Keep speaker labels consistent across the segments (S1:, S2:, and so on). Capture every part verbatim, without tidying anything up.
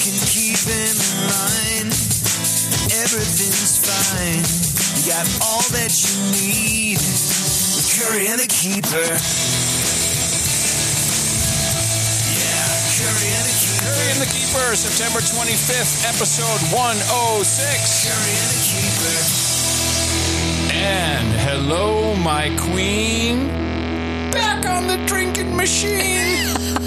S1: can keep in line. Everything's fine. You got all that you need. With Curry and the Keeper. Yeah, Curry and the Keeper.
S2: Curry and the Keeper, September twenty-fifth, episode one oh six.
S1: Curry and the Keeper.
S2: And hello, my queen. Back on the drinking machine.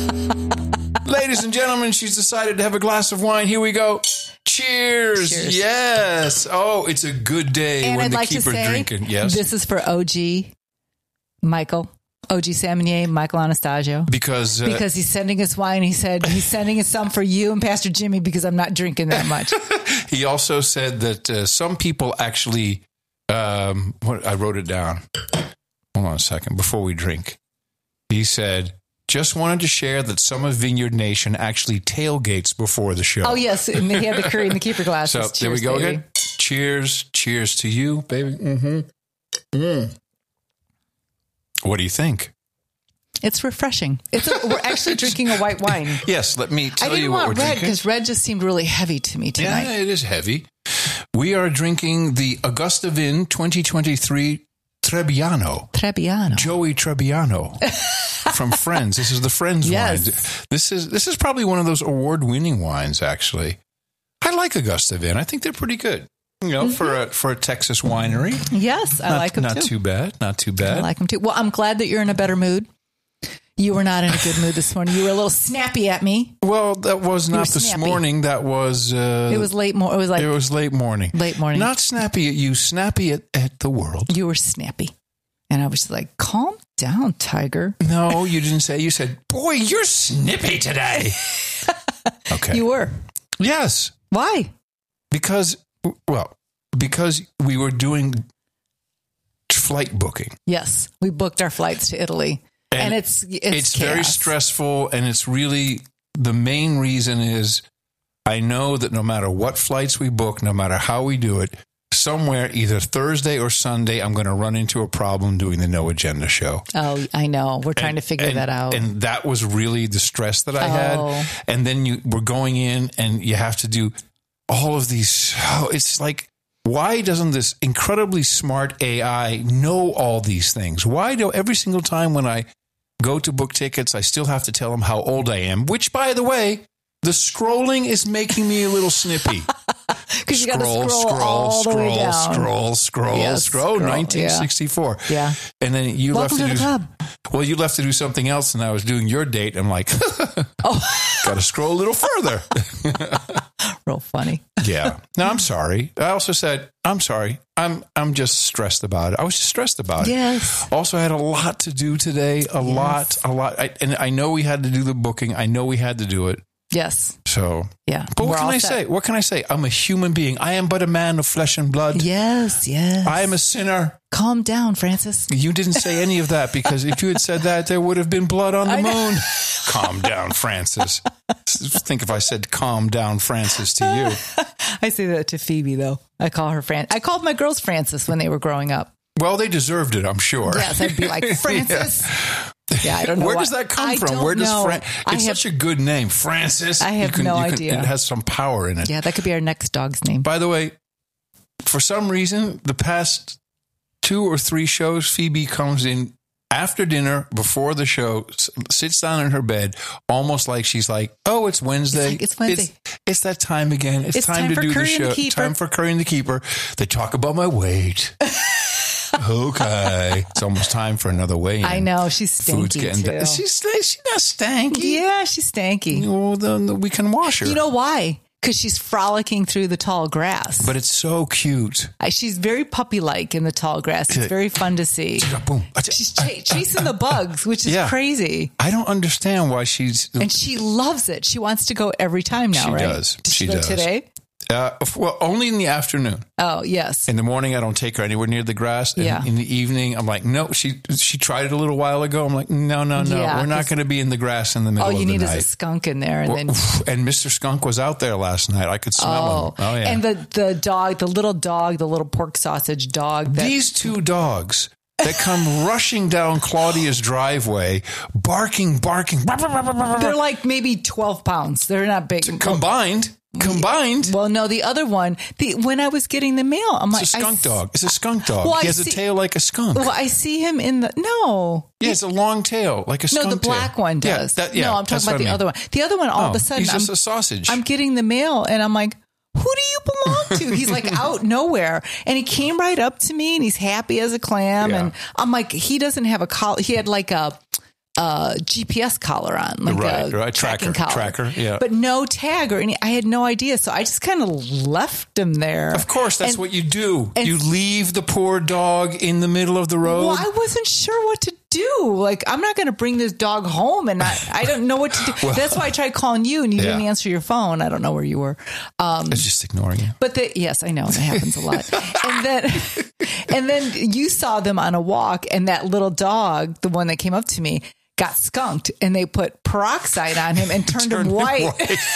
S2: Ladies and gentlemen, she's decided to have a glass of wine. Here we go. Cheers.
S3: Cheers.
S2: Yes. Oh, it's a good day
S3: And
S2: when
S3: I'd
S2: the
S3: like to
S2: keeper
S3: say,
S2: drinking. Yes.
S3: this is for O G Michael, O G Samanier, Michael Anastasio.
S2: Because uh,
S3: Because he's sending us wine. He said he's sending us some for you and Pastor Jimmy because I'm not drinking that much.
S2: he also said that uh, some people actually, um, what, I wrote it down. Hold on a second before we drink. He said, just wanted to share that some of Vineyard Nation actually tailgates before the show.
S3: Oh, yes. And he had the Curry and the Keeper glasses.
S2: So
S3: Cheers,
S2: there we go
S3: baby.
S2: again. Cheers. Cheers to you, baby. Mm-hmm. Mm. What do you think?
S3: It's refreshing. It's a, we're actually drinking a white wine.
S2: Yes, let me tell
S3: I didn't
S2: you what
S3: want
S2: we're
S3: red
S2: drinking.
S3: because red just seemed really heavy to me tonight.
S2: Yeah, it is heavy. We are drinking the Augusta Vin twenty twenty-three Trebbiano.
S3: Trebbiano.
S2: Joey Trebbiano from Friends. This is the Friends
S3: Yes.
S2: wine. This is this is probably one of those award-winning wines, actually. I like Augusta Vin. I think they're pretty good. You know,
S3: Mm-hmm.
S2: for a for a Texas winery.
S3: Yes, I
S2: Not,
S3: like them
S2: not
S3: too.
S2: too bad. Not too bad.
S3: I like them too. Well, I'm glad that you're in a better mood. You were not in a good mood this morning. You were a little snappy at me.
S2: Well, that was
S3: You
S2: not
S3: were
S2: this
S3: snappy.
S2: morning. That was uh,
S3: It was late. More. It was like
S2: it was late morning.
S3: late morning.
S2: Not snappy at you, snappy at, at the world.
S3: You were snappy, and I was like, "Calm down, Tiger."
S2: No, you didn't say. You said, "Boy, you're snippy today." Okay.
S3: You were.
S2: Yes,
S3: Why?
S2: because well, because we were doing flight booking.
S3: Yes, we booked our flights to Italy, and,
S2: And
S3: it's it's,
S2: It's very
S3: chaos.
S2: stressful, and it's really the main reason is I know that no matter what flights we book, no matter how we do it, somewhere either Thursday or Sunday, I'm going to run into a problem doing the No Agenda show.
S3: Oh, I know. We're trying to figure
S2: and,
S3: that out.
S2: And that was really the stress that I
S3: Oh.
S2: had. And then you were going in and you have to do all of these. Oh, it's like, why doesn't this incredibly smart A I know all these things? Why do every single time when I go to book tickets, I still have to tell them how old I am, which, by the way, the scrolling is making me a little snippy.
S3: Because you got to scroll, all the
S2: scroll,
S3: way down.
S2: scroll, scroll,
S3: Yes,
S2: scroll,
S3: scroll,
S2: nineteen sixty-four.
S3: Yeah.
S2: And then you
S3: Welcome
S2: left
S3: to
S2: to,
S3: the
S2: do,
S3: club.
S2: well, you left to do something else, and I was doing your date. I'm like,
S3: Oh,
S2: got to scroll a little further.
S3: real funny.
S2: Yeah. No, I'm sorry. I also said, I'm sorry. I'm I'm just stressed about it. I was just stressed about it.
S3: Yes.
S2: Also, I had a lot to do today. A lot, a lot. I, and I know we had to do the booking. I know we had to do it.
S3: Yes.
S2: So,
S3: Yeah.
S2: but
S3: We're
S2: what can
S3: all
S2: I
S3: set.
S2: say? What can I say? I'm a human being. I am but a man of flesh and blood.
S3: Yes. Yes.
S2: I am a sinner.
S3: Calm down, Francis.
S2: You didn't say any of that because if you had said that, there would have been blood on the
S3: I know.
S2: moon. Calm down, Francis. Think if I said calm down, Francis, to you.
S3: I say that to Phoebe, though. I call her Fran. I called my girls Francis when they were growing up.
S2: Well, they deserved it, I'm sure.
S3: Yes, I'd be like, Francis. Yeah, I don't know.
S2: Where
S3: why.
S2: does that come
S3: I
S2: from?
S3: don't
S2: Where does
S3: know.
S2: Fran-
S3: I
S2: It's
S3: have,
S2: such a good name, Francis.
S3: I have
S2: You can-
S3: no
S2: you can-
S3: idea.
S2: It has some power in it.
S3: Yeah, that could be our next dog's name.
S2: By the way, for some reason, the past two or three shows, Phoebe comes in after dinner, before the show, s- sits down in her bed, almost like she's like, "Oh, it's Wednesday.
S3: It's like, it's Wednesday.
S2: It's, it's that time again. It's,
S3: It's
S2: time,
S3: time
S2: to
S3: for
S2: do the
S3: Curry and the
S2: show.
S3: Keeper."
S2: Time for Curry and the Keeper." They talk about my weight. Okay, it's almost time for another weigh-in.
S3: I know. She's
S2: Food's
S3: stanky,
S2: getting.
S3: too.
S2: She's she's not stanky.
S3: Yeah, she's stanky.
S2: Well, then we can wash her.
S3: You know why? Because she's frolicking through the tall grass.
S2: But it's so cute.
S3: I, she's very puppy-like in the tall grass. It's very fun to see.
S2: Boom.
S3: She's ch- chasing the bugs, which is
S2: Yeah.
S3: crazy.
S2: I don't understand why she's.
S3: And she loves it. She wants to go every time now,
S2: She
S3: right?
S2: does.
S3: Did
S2: She
S3: she, go
S2: does.
S3: today?
S2: Uh, well, only in the afternoon.
S3: Oh, yes.
S2: In the morning, I don't take her anywhere near the grass. And
S3: Yeah.
S2: in the evening, I'm like, no. She she tried it a little while ago. I'm like, no, no, no.
S3: Yeah,
S2: We're not
S3: 'cause-
S2: going to be in the grass in the middle
S3: All
S2: of
S3: you
S2: the
S3: need
S2: night.
S3: is a skunk in there, and then
S2: And Mister Skunk was out there last night. I could smell
S3: oh,
S2: him. Oh, yeah.
S3: and the the dog, the little dog, the little pork sausage dog. That,
S2: These two dogs that come rushing down Claudia's driveway, barking, barking.
S3: They're like maybe twelve pounds. They're not big.
S2: Combined. Combined.
S3: Well, no, the other one, the when I was getting the mail, I'm like,
S2: It's a skunk
S3: I,
S2: dog. It's a skunk dog.
S3: Well,
S2: he
S3: I
S2: has
S3: see-
S2: a tail like a skunk.
S3: Well, I see him in the, no.
S2: Yeah, it's a long tail, like a
S3: No,
S2: skunk
S3: the black
S2: tail.
S3: one does.
S2: Yeah, that, yeah,
S3: no, I'm
S2: that's
S3: talking about
S2: what
S3: the
S2: I mean.
S3: other one. The other one, all
S2: Oh,
S3: of a sudden,
S2: he's
S3: I'm,
S2: just a sausage.
S3: I'm getting the mail and I'm like, who do you belong to? He's like out nowhere. And he came right up to me and he's happy as a clam.
S2: Yeah.
S3: And I'm like, he doesn't have a collar. He had like a, a G P S collar on, like
S2: Right,
S3: a
S2: right.
S3: tracking
S2: Tracker,
S3: collar.
S2: tracker, yeah.
S3: But no tag or any, I had no idea. So I just kind of left him there.
S2: Of course, that's
S3: And-
S2: what you do.
S3: and-
S2: You leave the poor dog in the middle of the road.
S3: Well, I wasn't sure what to do. Like, I'm not going to bring this dog home, and I, I don't know what to do.
S2: Well,
S3: That's why I tried calling you, and you
S2: yeah.
S3: didn't answer your phone. I don't know where you were. Um,
S2: It's just ignoring you.
S3: but the, yes, I know that happens a lot. and then, and then you saw them on a walk, and that little dog, the one that came up to me, got skunked, and they put peroxide on him and turned,
S2: Turned
S3: him
S2: him
S3: white.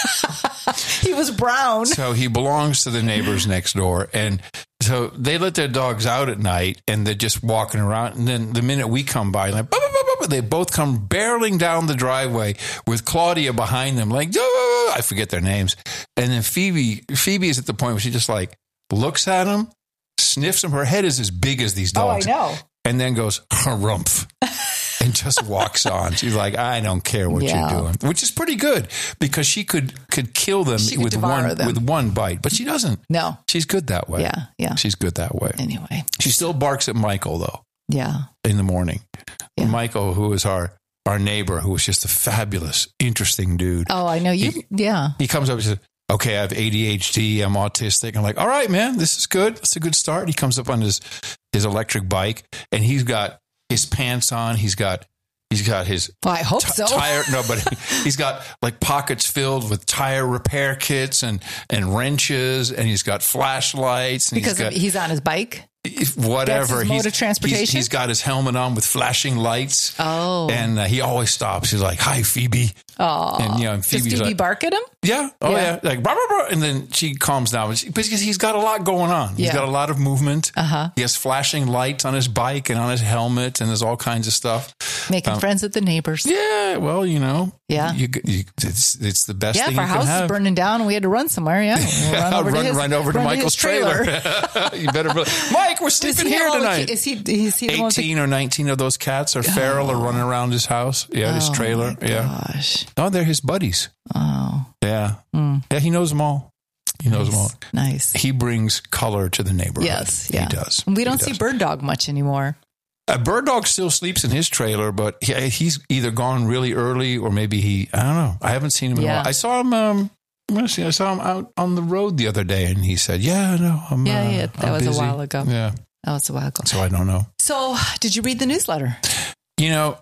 S3: He was brown.
S2: So he belongs to the neighbors next door. And so they let their dogs out at night and they're just walking around. And then the minute we come by, like, bah, bah, bah, bah, bah, they both come barreling down the driveway with Claudia behind them, like, "Ah," I forget their names. And then Phoebe, Phoebe is at the point where she just like looks at him, sniffs him. Her head is as big as these
S3: Oh, I
S2: dogs.
S3: know.
S2: And then goes, harumph. And just walks on. She's like, I don't care what
S3: Yeah.
S2: you're doing, which is pretty good because she could could kill them
S3: She could
S2: with
S3: devour
S2: one
S3: them.
S2: with one bite, but she doesn't.
S3: No.
S2: She's good that way.
S3: Yeah, yeah.
S2: She's good that way.
S3: Anyway,
S2: She still barks at Michael though
S3: yeah.
S2: in the morning.
S3: Yeah.
S2: Michael, who is our our neighbor, who is just a fabulous, interesting dude.
S3: Oh, I know you.
S2: He-
S3: yeah.
S2: He comes up and says, okay, I have A D H D, I'm autistic. I'm like, all right, man, this is good. That's a good start. He comes up on his his electric bike and he's got his pants on. He's got he's got his
S3: Well, I hope
S2: t-
S3: so.
S2: tire no, but he's got like pockets filled with tire repair kits and and wrenches, and he's got flashlights and
S3: Because
S2: he's got
S3: he's on his bike.
S2: whatever.
S3: That's his mode
S2: he's,
S3: of transportation?
S2: he's- he's got his helmet on with flashing lights.
S3: Oh.
S2: And uh, he always stops. He's like, "Hi, Phoebe."
S3: Oh.
S2: And you know, and
S3: Does
S2: Phoebe's
S3: Phoebe
S2: like,
S3: bark at him?
S2: yeah. Oh, yeah.
S3: Yeah.
S2: Like, blah, blah, blah. And then she calms down. But she- Because he's got a lot going on. He's
S3: Yeah.
S2: got a lot of movement.
S3: Uh-huh.
S2: He has flashing lights on his bike and on his helmet, and there's all kinds of stuff.
S3: Making friends with the neighbors.
S2: Yeah. Well, you know.
S3: Yeah.
S2: You, you, it's, it's the best
S3: Yeah,
S2: thing
S3: if
S2: you
S3: our
S2: can
S3: house
S2: have.
S3: is burning down and we had to run somewhere, yeah. We'll run over
S2: run,
S3: to his,
S2: run over to
S3: run
S2: Michael's
S3: his trailer.
S2: you better. Mike, we're
S3: Does
S2: sleeping
S3: he have
S2: here
S3: all the
S2: tonight.
S3: ki- Is he, is he the one with the-
S2: eighteen or nineteen of those cats are feral or running around his house. Yeah, his
S3: Oh,
S2: trailer.
S3: my
S2: Yeah.
S3: Gosh.
S2: Oh, they're his buddies.
S3: Oh.
S2: Yeah. Yeah, he knows them all. He knows them all.
S3: Nice.
S2: He brings color to the neighborhood.
S3: Yes. Yeah.
S2: He does.
S3: We don't
S2: He
S3: see
S2: does.
S3: Bird Dog much anymore.
S2: Uh, Bird Dog still sleeps in his trailer, but he, he's either gone really early or maybe he, I don't know. I haven't seen him in a
S3: Yeah.
S2: while. I saw him, um, let's see, I saw him out on the road the other day and he said, yeah, no, I'm
S3: Yeah,
S2: uh,
S3: yeah, that
S2: I'm
S3: was a
S2: busy."
S3: while ago.
S2: Yeah.
S3: That was a while ago.
S2: So I don't know.
S3: So, did you read the newsletter?
S2: You know,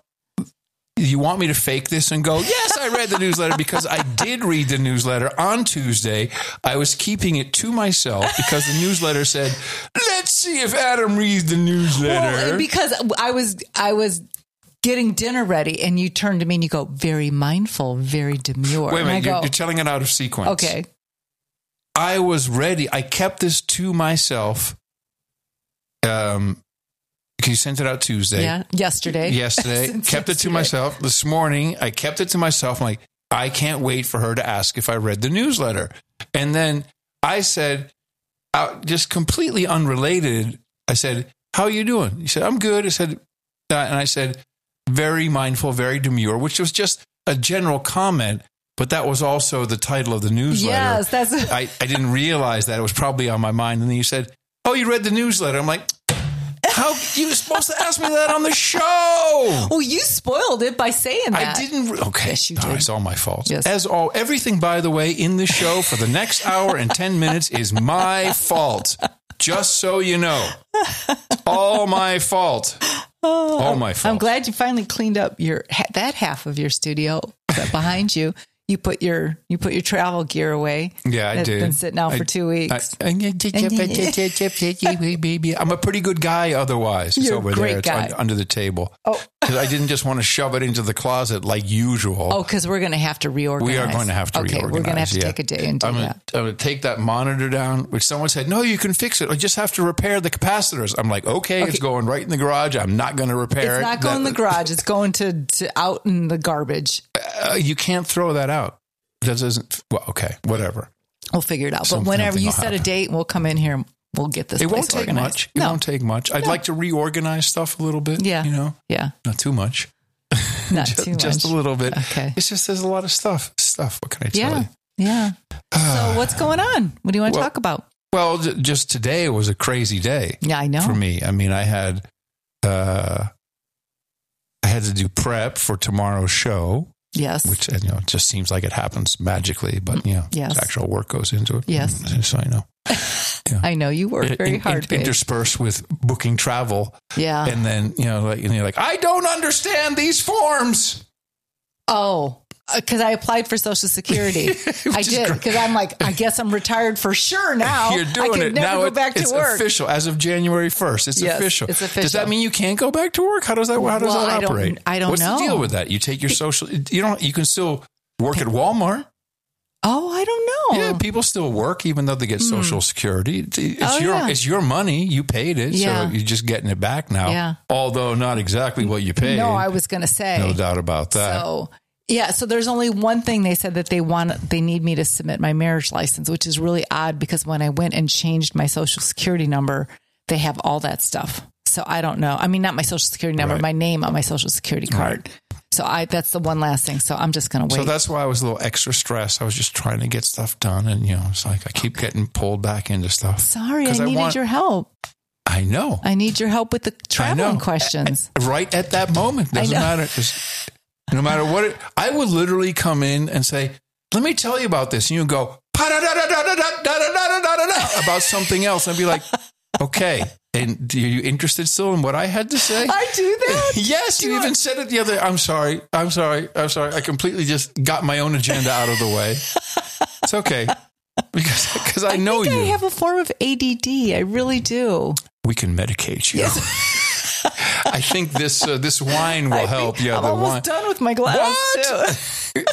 S2: you want me to fake this and go, yes, I read the newsletter because I did read the newsletter on Tuesday. I was keeping it to myself because the newsletter said, let's see if Adam reads the newsletter.
S3: Well, because I was, I was getting dinner ready, and you turned to me and you go, very mindful, very demure.
S2: Wait a
S3: And I
S2: minute, you're,
S3: go,
S2: you're telling it out of sequence.
S3: okay.
S2: I was ready. I kept this to myself. Um, you sent it out Tuesday.
S3: Yeah. Yesterday.
S2: Yesterday.
S3: Since
S2: Kept it to
S3: yesterday.
S2: myself. This morning, I kept it to myself. I'm like, I can't wait for her to ask if I read the newsletter. And then I said, uh, just completely unrelated, I said, how are you doing? He said, I'm good. I said, uh, and I said, very mindful, very demure, which was just a general comment, but that was also the title of the newsletter.
S3: Yes, that's.
S2: I, I didn't realize that. It was probably on my mind. And then you said, oh, you read the newsletter. I'm like, how you were supposed to ask me that on the show?
S3: Oh, you spoiled it by saying that.
S2: I didn't. Re- okay,
S3: Yes, you
S2: All right,
S3: did.
S2: it's all my fault.
S3: Yes.
S2: As all, everything, by the way, in the show for the next hour and ten minutes is my fault. Just so you know, all my fault. All my fault.
S3: I'm glad you finally cleaned up your ha- that half of your studio that behind you. You put your you put your travel gear away.
S2: Yeah, I
S3: That's
S2: did.
S3: been sitting out
S2: I-
S3: for two weeks.
S2: I, I'm a pretty good guy otherwise. It's
S3: You're a
S2: over
S3: great
S2: there. It's
S3: guy.
S2: un- under the table.
S3: Oh.
S2: Because I didn't just want to shove it into the closet like usual.
S3: Oh, because we're going to have to reorganize.
S2: We are going to have to
S3: okay,
S2: reorganize.
S3: we're going to have to
S2: yeah.
S3: take a day and do
S2: I'm
S3: that.
S2: gonna, I'm going to take that monitor down, which someone said, no, you can fix it. I just have to repair the capacitors. I'm like, okay,
S3: Okay.
S2: it's going right in the garage. I'm not going to repair
S3: It's
S2: it.
S3: not going in the garage. It's going to, to out in the garbage.
S2: Uh, you can't throw that out. That doesn't, well, okay, whatever.
S3: We'll figure it out.
S2: Something-
S3: but whenever you
S2: something will
S3: set a
S2: happen.
S3: date, we'll come in here and we'll get this
S2: It
S3: place
S2: won't take
S3: organized.
S2: much. It
S3: No.
S2: won't take much. I'd
S3: No.
S2: like to reorganize stuff a little bit.
S3: Yeah.
S2: You know,
S3: Yeah.
S2: not too much.
S3: Not
S2: just,
S3: too much.
S2: just a little bit.
S3: Okay.
S2: It's just there's a lot of stuff. Stuff. What can I tell
S3: Yeah.
S2: you?
S3: Yeah. So what's going on? What do you want to
S2: Well,
S3: talk about?
S2: Well, j- just today was a crazy day
S3: Yeah, I know.
S2: for me. I mean, I had uh, I had to do prep for tomorrow's show,
S3: Yes.
S2: which you know it just seems like it happens magically, but you know,
S3: Yes.
S2: actual work goes into it.
S3: Yes.
S2: Just so I know.
S3: I know you work very
S2: In-
S3: hard,
S2: in-
S3: babe.
S2: interspersed with booking travel,
S3: Yeah.
S2: and then you know, like, and you're like, I don't understand these forms.
S3: Oh, because I applied for Social Security. I
S2: is
S3: did
S2: great.
S3: because I'm like, I guess I'm retired for sure now.
S2: You're doing
S3: I can
S2: it
S3: never
S2: now.
S3: go
S2: it-
S3: back to
S2: it's
S3: work.
S2: official as of January first. It's
S3: Yes,
S2: official.
S3: it's
S2: Does
S3: official.
S2: that mean you can't go back to work? How does that? How does
S3: Well,
S2: that
S3: I don't-
S2: operate?
S3: I don't
S2: What's
S3: know.
S2: the deal with that? You take your social. You don't. You can still work at Walmart.
S3: Oh, I don't know.
S2: Yeah, people still work even though they get Social Security. It's it's
S3: Oh,
S2: your
S3: yeah.
S2: it's your money. You paid it,
S3: Yeah.
S2: so you're just getting it back now.
S3: Yeah.
S2: Although not exactly what you paid.
S3: No, I was going to say.
S2: no doubt about that.
S3: So, yeah, so there's only one thing they said that they want, they need me to submit my marriage license, which is really odd because when I went and changed my Social Security number, they have all that stuff. So I don't know. I mean, not my Social Security number,
S2: Right.
S3: my name on my Social Security card. So I, that's the one last thing. So I'm just going to wait.
S2: So that's why I was a little extra stressed. I was just trying to get stuff done, and you know, it's like I keep getting pulled back into stuff.
S3: Sorry, I
S2: 'Cause I
S3: needed
S2: want-
S3: your help.
S2: I know.
S3: I need your help with the
S2: I
S3: traveling
S2: know.
S3: questions.
S2: Right at that moment. Doesn't
S3: know.
S2: matter. Just, no matter what it, I would literally come in and say, let me tell you about this. And you go, "Pa-da-da-da-da-da-da-da-da-da-da-da," about something else. And I'd be like, okay. And are you interested still in what I had to say?
S3: I do that.
S2: Yes, you even said it the other. I'm sorry. I'm sorry. I'm sorry. I completely just got my own agenda out of the way. It's okay. Because because I, know
S3: think
S2: you.
S3: I have a form of A D D. I really do.
S2: We can medicate you. I think this uh, this wine will
S3: I
S2: help.
S3: think
S2: Yeah,
S3: I'm
S2: the
S3: almost
S2: wine.
S3: done with my glass
S2: What?
S3: too.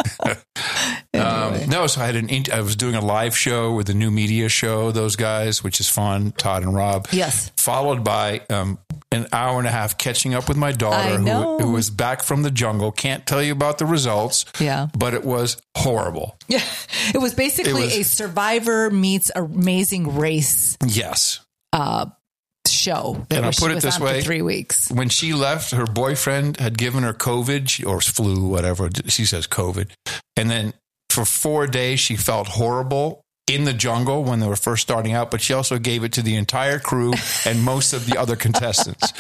S2: Um, no, so I had an. int- I was doing a live show with the New Media Show. Those guys, which is fun. Todd and Rob.
S3: Yes.
S2: Followed by um, an hour and a half catching up with my
S3: I
S2: daughter,
S3: know.
S2: who, who was back from the jungle. Can't tell you about the results.
S3: Yeah.
S2: but it was horrible.
S3: Yeah, it was basically
S2: It was-
S3: a Survivor meets Amazing Race
S2: Yes.
S3: uh, show. That
S2: And I'll
S3: was-
S2: put
S3: she
S2: it
S3: was
S2: this
S3: on for
S2: way.
S3: three weeks.
S2: When she left, her boyfriend had given her COVID she- or flu, whatever. She says COVID. And then for four days, she felt horrible in the jungle when they were first starting out, but she also gave it to the entire crew and most of the other contestants.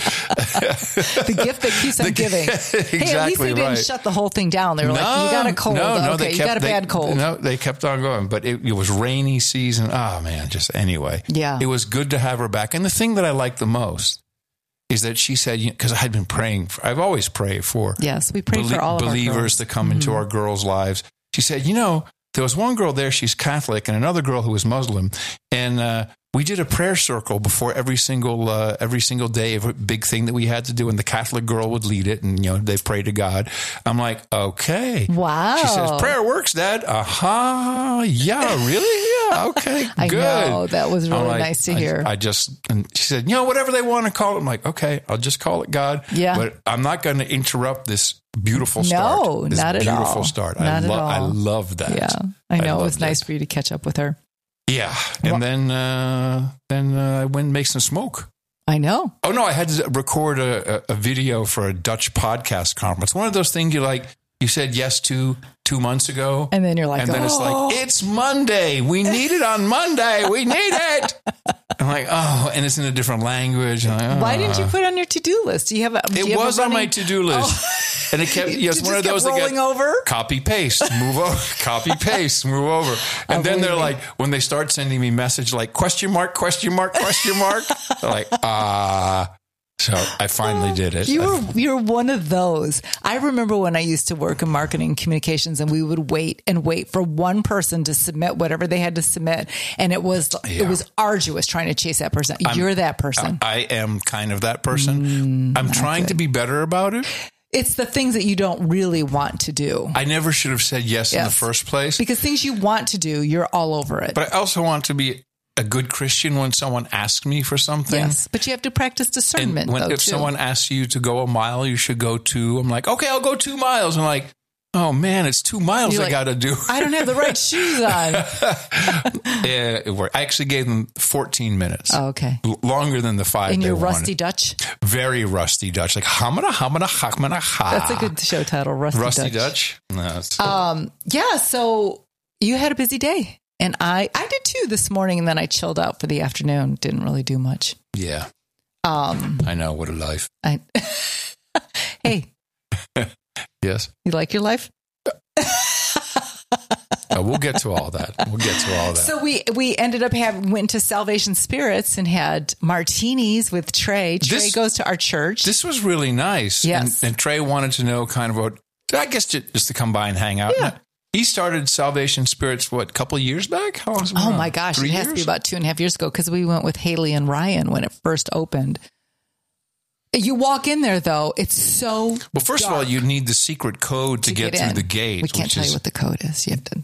S3: The gift that keeps on giving.
S2: Exactly
S3: Hey, at least they didn't
S2: right.
S3: shut the whole thing down. They were like, "You got a cold.
S2: No, no,
S3: okay,
S2: they
S3: you
S2: kept,
S3: got a
S2: they-
S3: bad cold."
S2: No, they kept on going, but it, it was rainy season. Oh man, just anyway.
S3: Yeah.
S2: It was good to have her back. And the thing that I liked the most is that she said, because I had been praying, for, I've always prayed for
S3: Yes, we pray
S2: belie-
S3: for all of our
S2: believers
S3: girls.
S2: to come into our girls' lives. She said, you know, there was one girl there, she's Catholic, and another girl who was Muslim. And uh, we did a prayer circle before every single uh, every single day of a big thing that we had to do. And the Catholic girl would lead it, and, you know, they pray to God. I'm like, okay.
S3: Wow.
S2: She says, prayer works, Dad. Uh-huh. Yeah, really? Yeah, okay,
S3: I
S2: good.
S3: know. That was
S2: I'm
S3: really
S2: like,
S3: nice to
S2: I-
S3: hear.
S2: I, just, and she said, you know, whatever they want to call it. I'm like, okay, I'll just call it God.
S3: Yeah.
S2: But I'm not going to interrupt this beautiful
S3: No,
S2: start. This
S3: not at
S2: beautiful
S3: all.
S2: start.
S3: Not
S2: I,
S3: at
S2: lo-
S3: all.
S2: I love that.
S3: Yeah, I know. It was
S2: loved
S3: nice for you to catch up with her.
S2: Yeah. And then, uh, then uh, I went and make some smoke.
S3: I know.
S2: Oh, no, I had to record a, a, a video for a Dutch podcast conference. One of those things you like, you said yes to two months ago.
S3: And then you're like,
S2: and then
S3: oh.
S2: it's like, it's Monday. We need it on Monday. We need it. I'm like, oh, and it's in a different language. I'm like, oh.
S3: Why didn't you put it on your to-do list? Do you have a? do
S2: It
S3: you have a
S2: was on my
S3: running-
S2: to-do list.
S3: Oh.
S2: And it kept, yes,
S3: You
S2: one
S3: just
S2: of those
S3: kept
S2: that
S3: rolling
S2: get
S3: over?
S2: copy, paste, move over, copy, paste, move over. And
S3: Oh,
S2: then they're
S3: believe me.
S2: like, when they start sending me message like question mark, question mark, question mark, they're like, ah, So I finally did it.
S3: You were you're one of those. I remember when I used to work in marketing and communications, and we would wait and wait for one person to submit whatever they had to submit, and it was
S2: Yeah.
S3: it was arduous trying to chase that person.
S2: I'm-
S3: You're that person.
S2: I am kind of that person. I'm trying to be better about it.
S3: It's the things that you don't really want to do.
S2: I never should have said yes, in the
S3: Yes.
S2: first place.
S3: Because things you want to do, you're all over it.
S2: But I also want to be a good Christian when someone asks me for something.
S3: Yes, but you have to practice
S2: And
S3: discernment.
S2: when,
S3: though,
S2: if
S3: too.
S2: someone asks you to go a mile, you should go two. I'm like, okay, I'll go two miles. I'm like, oh man, it's two miles
S3: You're
S2: I
S3: like,
S2: got to do.
S3: I don't have the right shoes on.
S2: Yeah, it worked. I actually gave them fourteen minutes.
S3: Oh, okay.
S2: L- longer than the five.
S3: In
S2: they
S3: your
S2: wanted.
S3: rusty Dutch.
S2: Very rusty Dutch. Like, hamana, hamana, hakmana, ha.
S3: That's a good show title, Rusty,
S2: Rusty
S3: Dutch.
S2: Dutch? No, it's,
S3: Um, yeah, so you had a busy day. And I, I did too this morning, and then I chilled out for the afternoon. Didn't really do much.
S2: yeah.
S3: Um,
S2: I know. What a life.
S3: I, hey,
S2: Yes.
S3: you like your life?
S2: Uh, we'll get to all that. We'll get to all that.
S3: So we we ended up having went to Salvation Spirits and had martinis with Trey. Trey
S2: This-
S3: goes to our church.
S2: This was really nice.
S3: Yes.
S2: And, and Trey wanted to know kind of what, I guess just, just to come by and hang out.
S3: Yeah.
S2: He started Salvation Spirits, what, a couple of years back? How long has it been
S3: Oh
S2: around?
S3: my gosh,
S2: Three
S3: it has to be
S2: years?
S3: about two and a half years ago because we went with Haley and Ryan when it first opened. You walk in there though, it's so
S2: Well, first of all,
S3: dark
S2: you need the secret code to,
S3: to
S2: get,
S3: get
S2: through
S3: in.
S2: the gate.
S3: We can't
S2: which
S3: tell
S2: is
S3: you what the code is. You have to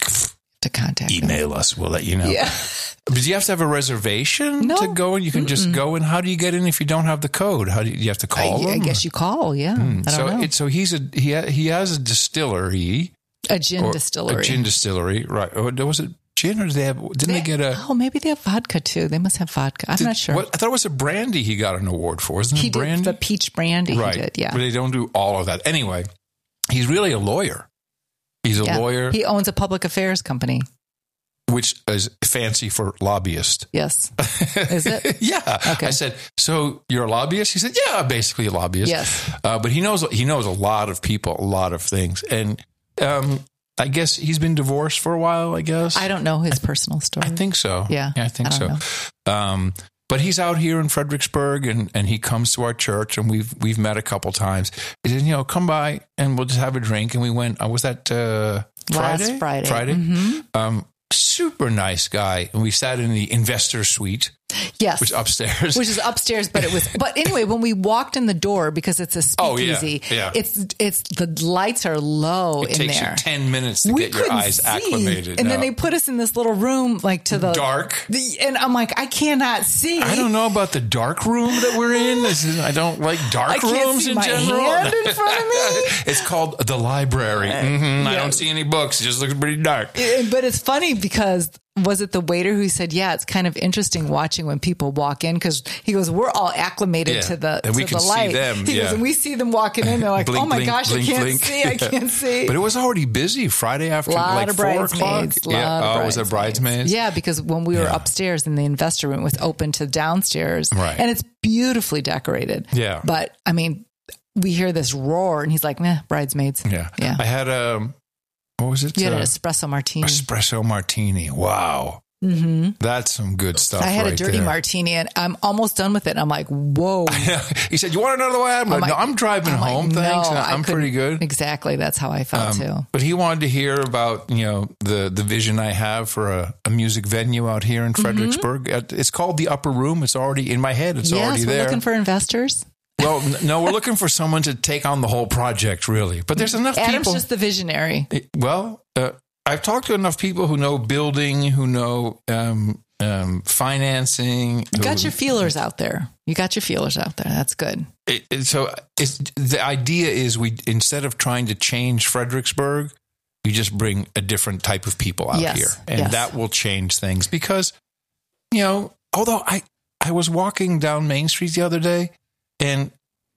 S3: to contact them.
S2: email us. We'll let you know.
S3: Yeah.
S2: But do you have to have a reservation
S3: No.
S2: to go in? You can just go in. How do you get in if you don't have the code? How do you, you have to
S3: I,
S2: call
S3: I
S2: them?
S3: guess you call. Yeah, I don't
S2: so
S3: know.
S2: it's so he's a he ha, he has a distillery,
S3: a gin
S2: or
S3: distillery.
S2: a gin distillery, right? Or was it gin, or did they have? Didn't they, get a?
S3: Oh, maybe they have vodka too. They must have vodka. I'm
S2: did-
S3: not sure.
S2: What, I thought it was a brandy he got an award for. Isn't
S3: he
S2: it brandy?
S3: did the peach brandy.
S2: right.
S3: He did. Yeah.
S2: But they don't do all of that. Anyway, he's really a lawyer. He's a
S3: Yeah.
S2: lawyer,
S3: He owns a public affairs company.
S2: which is fancy for lobbyist.
S3: Yes. Is it?
S2: Yeah.
S3: Okay.
S2: I said, so you're a lobbyist? He said, yeah, basically a lobbyist.
S3: Yes.
S2: Uh, but he knows he knows a lot of people, a lot of things, and um, I guess he's been divorced for a while. I guess
S3: I don't know his personal story.
S2: I think so.
S3: Yeah,
S2: I think
S3: I don't
S2: so. Um, but he's out here in Fredericksburg, and, and he comes to our church, and we've we've met a couple times. He said, you know, come by and we'll just have a drink. And we went. Uh, was that uh, Friday?
S3: Last Friday.
S2: Friday.
S3: Mhm.
S2: Um, super nice guy, and we sat in the investor suite,
S3: Yes.
S2: which upstairs.
S3: Which is upstairs, but it was. But anyway, when we walked in the door, because it's a
S2: Oh, yeah,
S3: speakeasy,
S2: yeah.
S3: it's it's the lights are low
S2: it
S3: in
S2: takes
S3: there.
S2: you ten minutes to
S3: we
S2: get your
S3: couldn't
S2: eyes
S3: see.
S2: acclimated.
S3: and then
S2: No.
S3: they put us in this little room, like to the
S2: Dark.
S3: The, and I'm like, I cannot see.
S2: I don't know about the dark room that we're in. This is, I don't like dark
S3: I can't
S2: rooms
S3: see
S2: in
S3: my
S2: general.
S3: hand in front of me.
S2: It's called the library. Mhm. I
S3: yeah.
S2: don't see any books. It just looks pretty dark.
S3: And- But it's funny because was it the waiter who said, yeah, it's kind of interesting watching when people walk in because he goes, we're all acclimated
S2: Yeah.
S3: to the,
S2: And
S3: to
S2: we
S3: the
S2: can see
S3: light.
S2: them,
S3: He
S2: yeah.
S3: goes, and we see them walking in. They're like,
S2: Blink,
S3: oh my
S2: blink,
S3: gosh,
S2: blink,
S3: I can't
S2: blink.
S3: see. I can't see.
S2: But it was already busy Friday afternoon,
S3: Lot
S2: like
S3: of
S2: four o'clock.
S3: bridesmaids.
S2: Yeah.
S3: lot of
S2: Oh, was it bridesmaids?
S3: Yeah, because when we were
S2: Yeah.
S3: upstairs in the investor room, it was open to downstairs.
S2: Right.
S3: And it's beautifully decorated.
S2: Yeah.
S3: But I mean, we hear this roar and he's like, nah, bridesmaids.
S2: Yeah.
S3: Yeah.
S2: I had a, what was it?
S3: You had
S2: Uh,
S3: an espresso martini.
S2: espresso martini. Wow.
S3: hmm
S2: That's some good stuff.
S3: I had a
S2: right
S3: dirty
S2: there.
S3: martini and I'm almost done with it. And I'm like, whoa.
S2: He said, you want another one? I'm, like,
S3: like-
S2: no, I'm driving
S3: I'm like,
S2: home,
S3: no,
S2: thanks.
S3: I
S2: I'm pretty
S3: couldn't-
S2: good.
S3: Exactly. That's how I felt too.
S2: But he wanted to hear about, you know, the, the vision I have for a, a music venue out here in
S3: Mm-hmm.
S2: Fredericksburg. Uh, It's called the Upper Room. It's already in my head. It's
S3: Yes,
S2: already
S3: we're
S2: there.
S3: looking for investors.
S2: well, n- no, we're looking for someone to take on the whole project, really. But there's enough
S3: Adam's
S2: people.
S3: just the visionary.
S2: well, uh, I've talked to enough people who know building, who know um, um, financing.
S3: You got
S2: who-
S3: your feelers out there. You got your feelers out there. That's good.
S2: It, it, so it's, the idea is we, instead of trying to change Fredericksburg, we just bring a different type of people out
S3: Yes,
S2: here. And
S3: yes.
S2: that will change things because, you know, although I, I was walking down Main Street the other day and,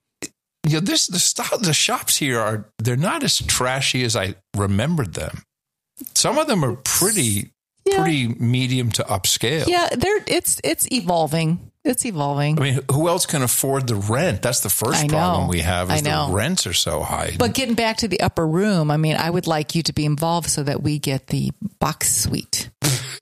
S2: you know, this, the style, the shops here are, they're not as trashy as I remembered them. Some of them are pretty,
S3: Yeah.
S2: pretty medium to upscale.
S3: Yeah, they're it's it's evolving. It's evolving.
S2: I mean, who else can afford the rent? That's the first
S3: I know.
S2: problem we have is
S3: I know.
S2: the rents are so high.
S3: But getting back to the upper room, I mean, I would like you to be involved so that we get the box suite.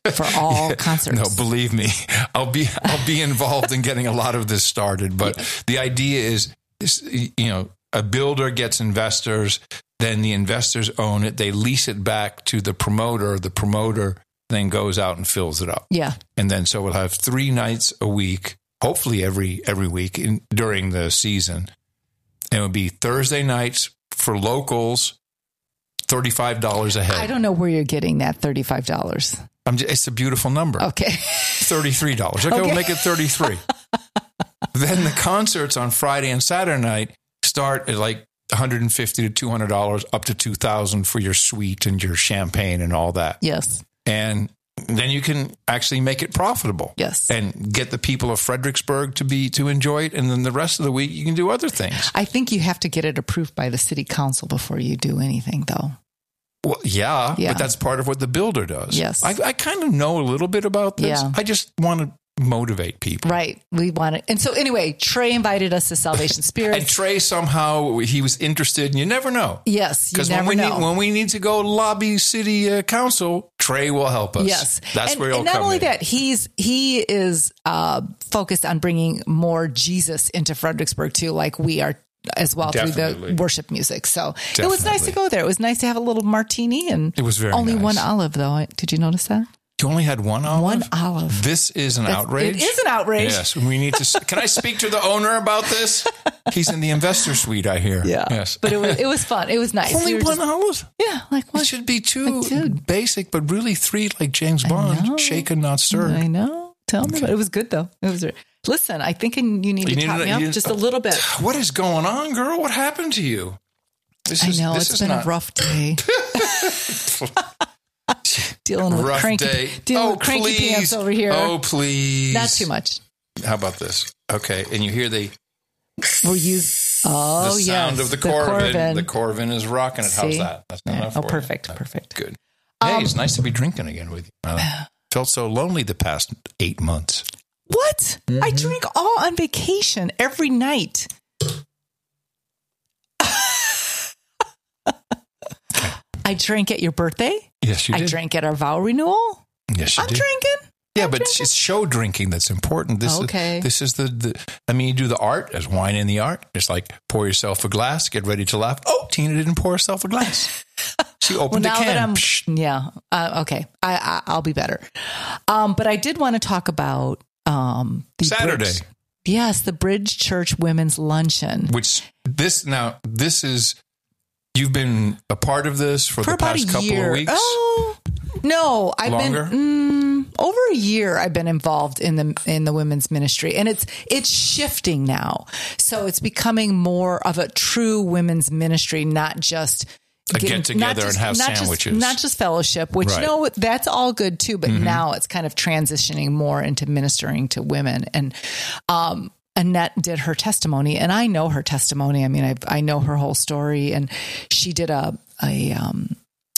S3: for all concerts.
S2: No, believe me, I'll be I'll be involved in getting a lot of this started. But yeah. the idea is, is, you know, a builder gets investors, then the investors own it. They lease it back to the promoter. The promoter then goes out and fills it up.
S3: Yeah,
S2: and then so we'll have three nights a week, hopefully every every week in, during the season. And it would be Thursday nights for locals, thirty-five dollars a head.
S3: I don't know where you're getting that thirty-five dollars.
S2: I'm just, it's a beautiful number.
S3: Okay.
S2: thirty-three dollars. Okay, okay. We'll make it thirty-three. Then the concerts on Friday and Saturday night start at like one hundred fifty to two hundred dollars up to two thousand dollars for your suite and your champagne and all that.
S3: Yes.
S2: And then you can actually make it profitable.
S3: Yes.
S2: And get the people of Fredericksburg to be to enjoy it. And then the rest of the week you can do other things.
S3: I think you have to get it approved by the city council before you do anything, though.
S2: Well, yeah,
S3: yeah.
S2: but that's part of what the builder does.
S3: Yes.
S2: I, I kind of know a little bit about this.
S3: Yeah.
S2: I just want to motivate people.
S3: Right. We want it. And so anyway, Trey invited us to Salvation Spirits.
S2: And Trey somehow, he was interested, and you never know.
S3: Yes, you
S2: Because
S3: never
S2: when we
S3: know.
S2: need when we need to go lobby city uh, council, Trey will help us.
S3: Yes.
S2: That's
S3: and,
S2: where he'll
S3: and not
S2: come
S3: only
S2: in.
S3: that, he's he is uh, focused on bringing more Jesus into Fredericksburg too, like we are as well
S2: Definitely.
S3: through the worship music. So
S2: Definitely.
S3: it was nice to go there. It was nice to have a little martini, and
S2: it was very
S3: only
S2: nice.
S3: one olive though. Did you notice that?
S2: You only had one olive?
S3: One olive.
S2: This is an
S3: That's,
S2: outrage.
S3: It is an outrage.
S2: Yes. We need to. Can I speak to the owner about this? He's in the investor suite, I hear.
S3: Yeah.
S2: Yes.
S3: But it was it was fun. It was nice.
S2: Only
S3: We were
S2: one
S3: just-
S2: olive?
S3: Yeah, like one.
S2: It should be two
S3: Like two.
S2: basic, but really three like James
S3: know.
S2: Bond. Shaken, not stirred.
S3: I know. Tell me about it. It was good though. It was. Listen, I think you need
S2: You
S3: to
S2: need
S3: top
S2: to-
S3: me up
S2: you-
S3: just a little bit.
S2: What is going on, girl? What happened to you? This
S3: I
S2: is,
S3: know
S2: this
S3: it's
S2: is
S3: been
S2: not
S3: a rough day. Dealing with
S2: rough
S3: cranky,
S2: day.
S3: dealing
S2: oh,
S3: with cranky
S2: please.
S3: pants over here.
S2: Oh, please.
S3: Not too much.
S2: How about this? Okay. And you hear the,
S3: We'll use oh
S2: the sound
S3: yes,
S2: of the Corvin.
S3: Corvin.
S2: The Corvin is rocking it. How's
S3: See?
S2: that? That's not
S3: Yeah.
S2: enough
S3: Oh,
S2: for
S3: perfect,
S2: you.
S3: perfect.
S2: Good. Hey,
S3: Um,
S2: it's nice to be drinking again with you. I felt so lonely the past eight months.
S3: What?
S2: Mm-hmm.
S3: I drink all on vacation every night. I drank at your birthday.
S2: Yes, you
S3: I
S2: did.
S3: drank at our vow renewal.
S2: Yes, you
S3: I'm
S2: did.
S3: drinking.
S2: Yeah,
S3: I'm
S2: but
S3: drinking.
S2: it's show drinking that's important. This
S3: Okay.
S2: is this is the, the I mean, you do the art as wine in the art. It's like pour yourself a glass, get ready to laugh. Oh, Tina didn't pour herself a glass. She
S3: Well,
S2: opened
S3: now
S2: a can.
S3: that I'm,
S2: Psh.
S3: yeah, uh, okay, I, I, I'll be better. Um, but I did want to talk about um, the
S2: Saturday.
S3: Bridge, yes, the Bridge Church Women's Luncheon.
S2: Which this now this is you've been a part of this for,
S3: For
S2: the
S3: about
S2: past
S3: a
S2: couple
S3: year.
S2: of weeks.
S3: Oh no, I've
S2: Longer?
S3: been mm, over a year. I've been involved in the in the women's ministry, and it's it's shifting now. So it's becoming more of a true women's ministry, not just
S2: A get together and have
S3: not
S2: sandwiches.
S3: just, not just fellowship. Which
S2: Right.
S3: no, that's all good too. But
S2: Mm-hmm.
S3: now it's kind of transitioning more into ministering to women. And um, Annette did her testimony, and I know her testimony. I mean, I I know her whole story, and she did a a um,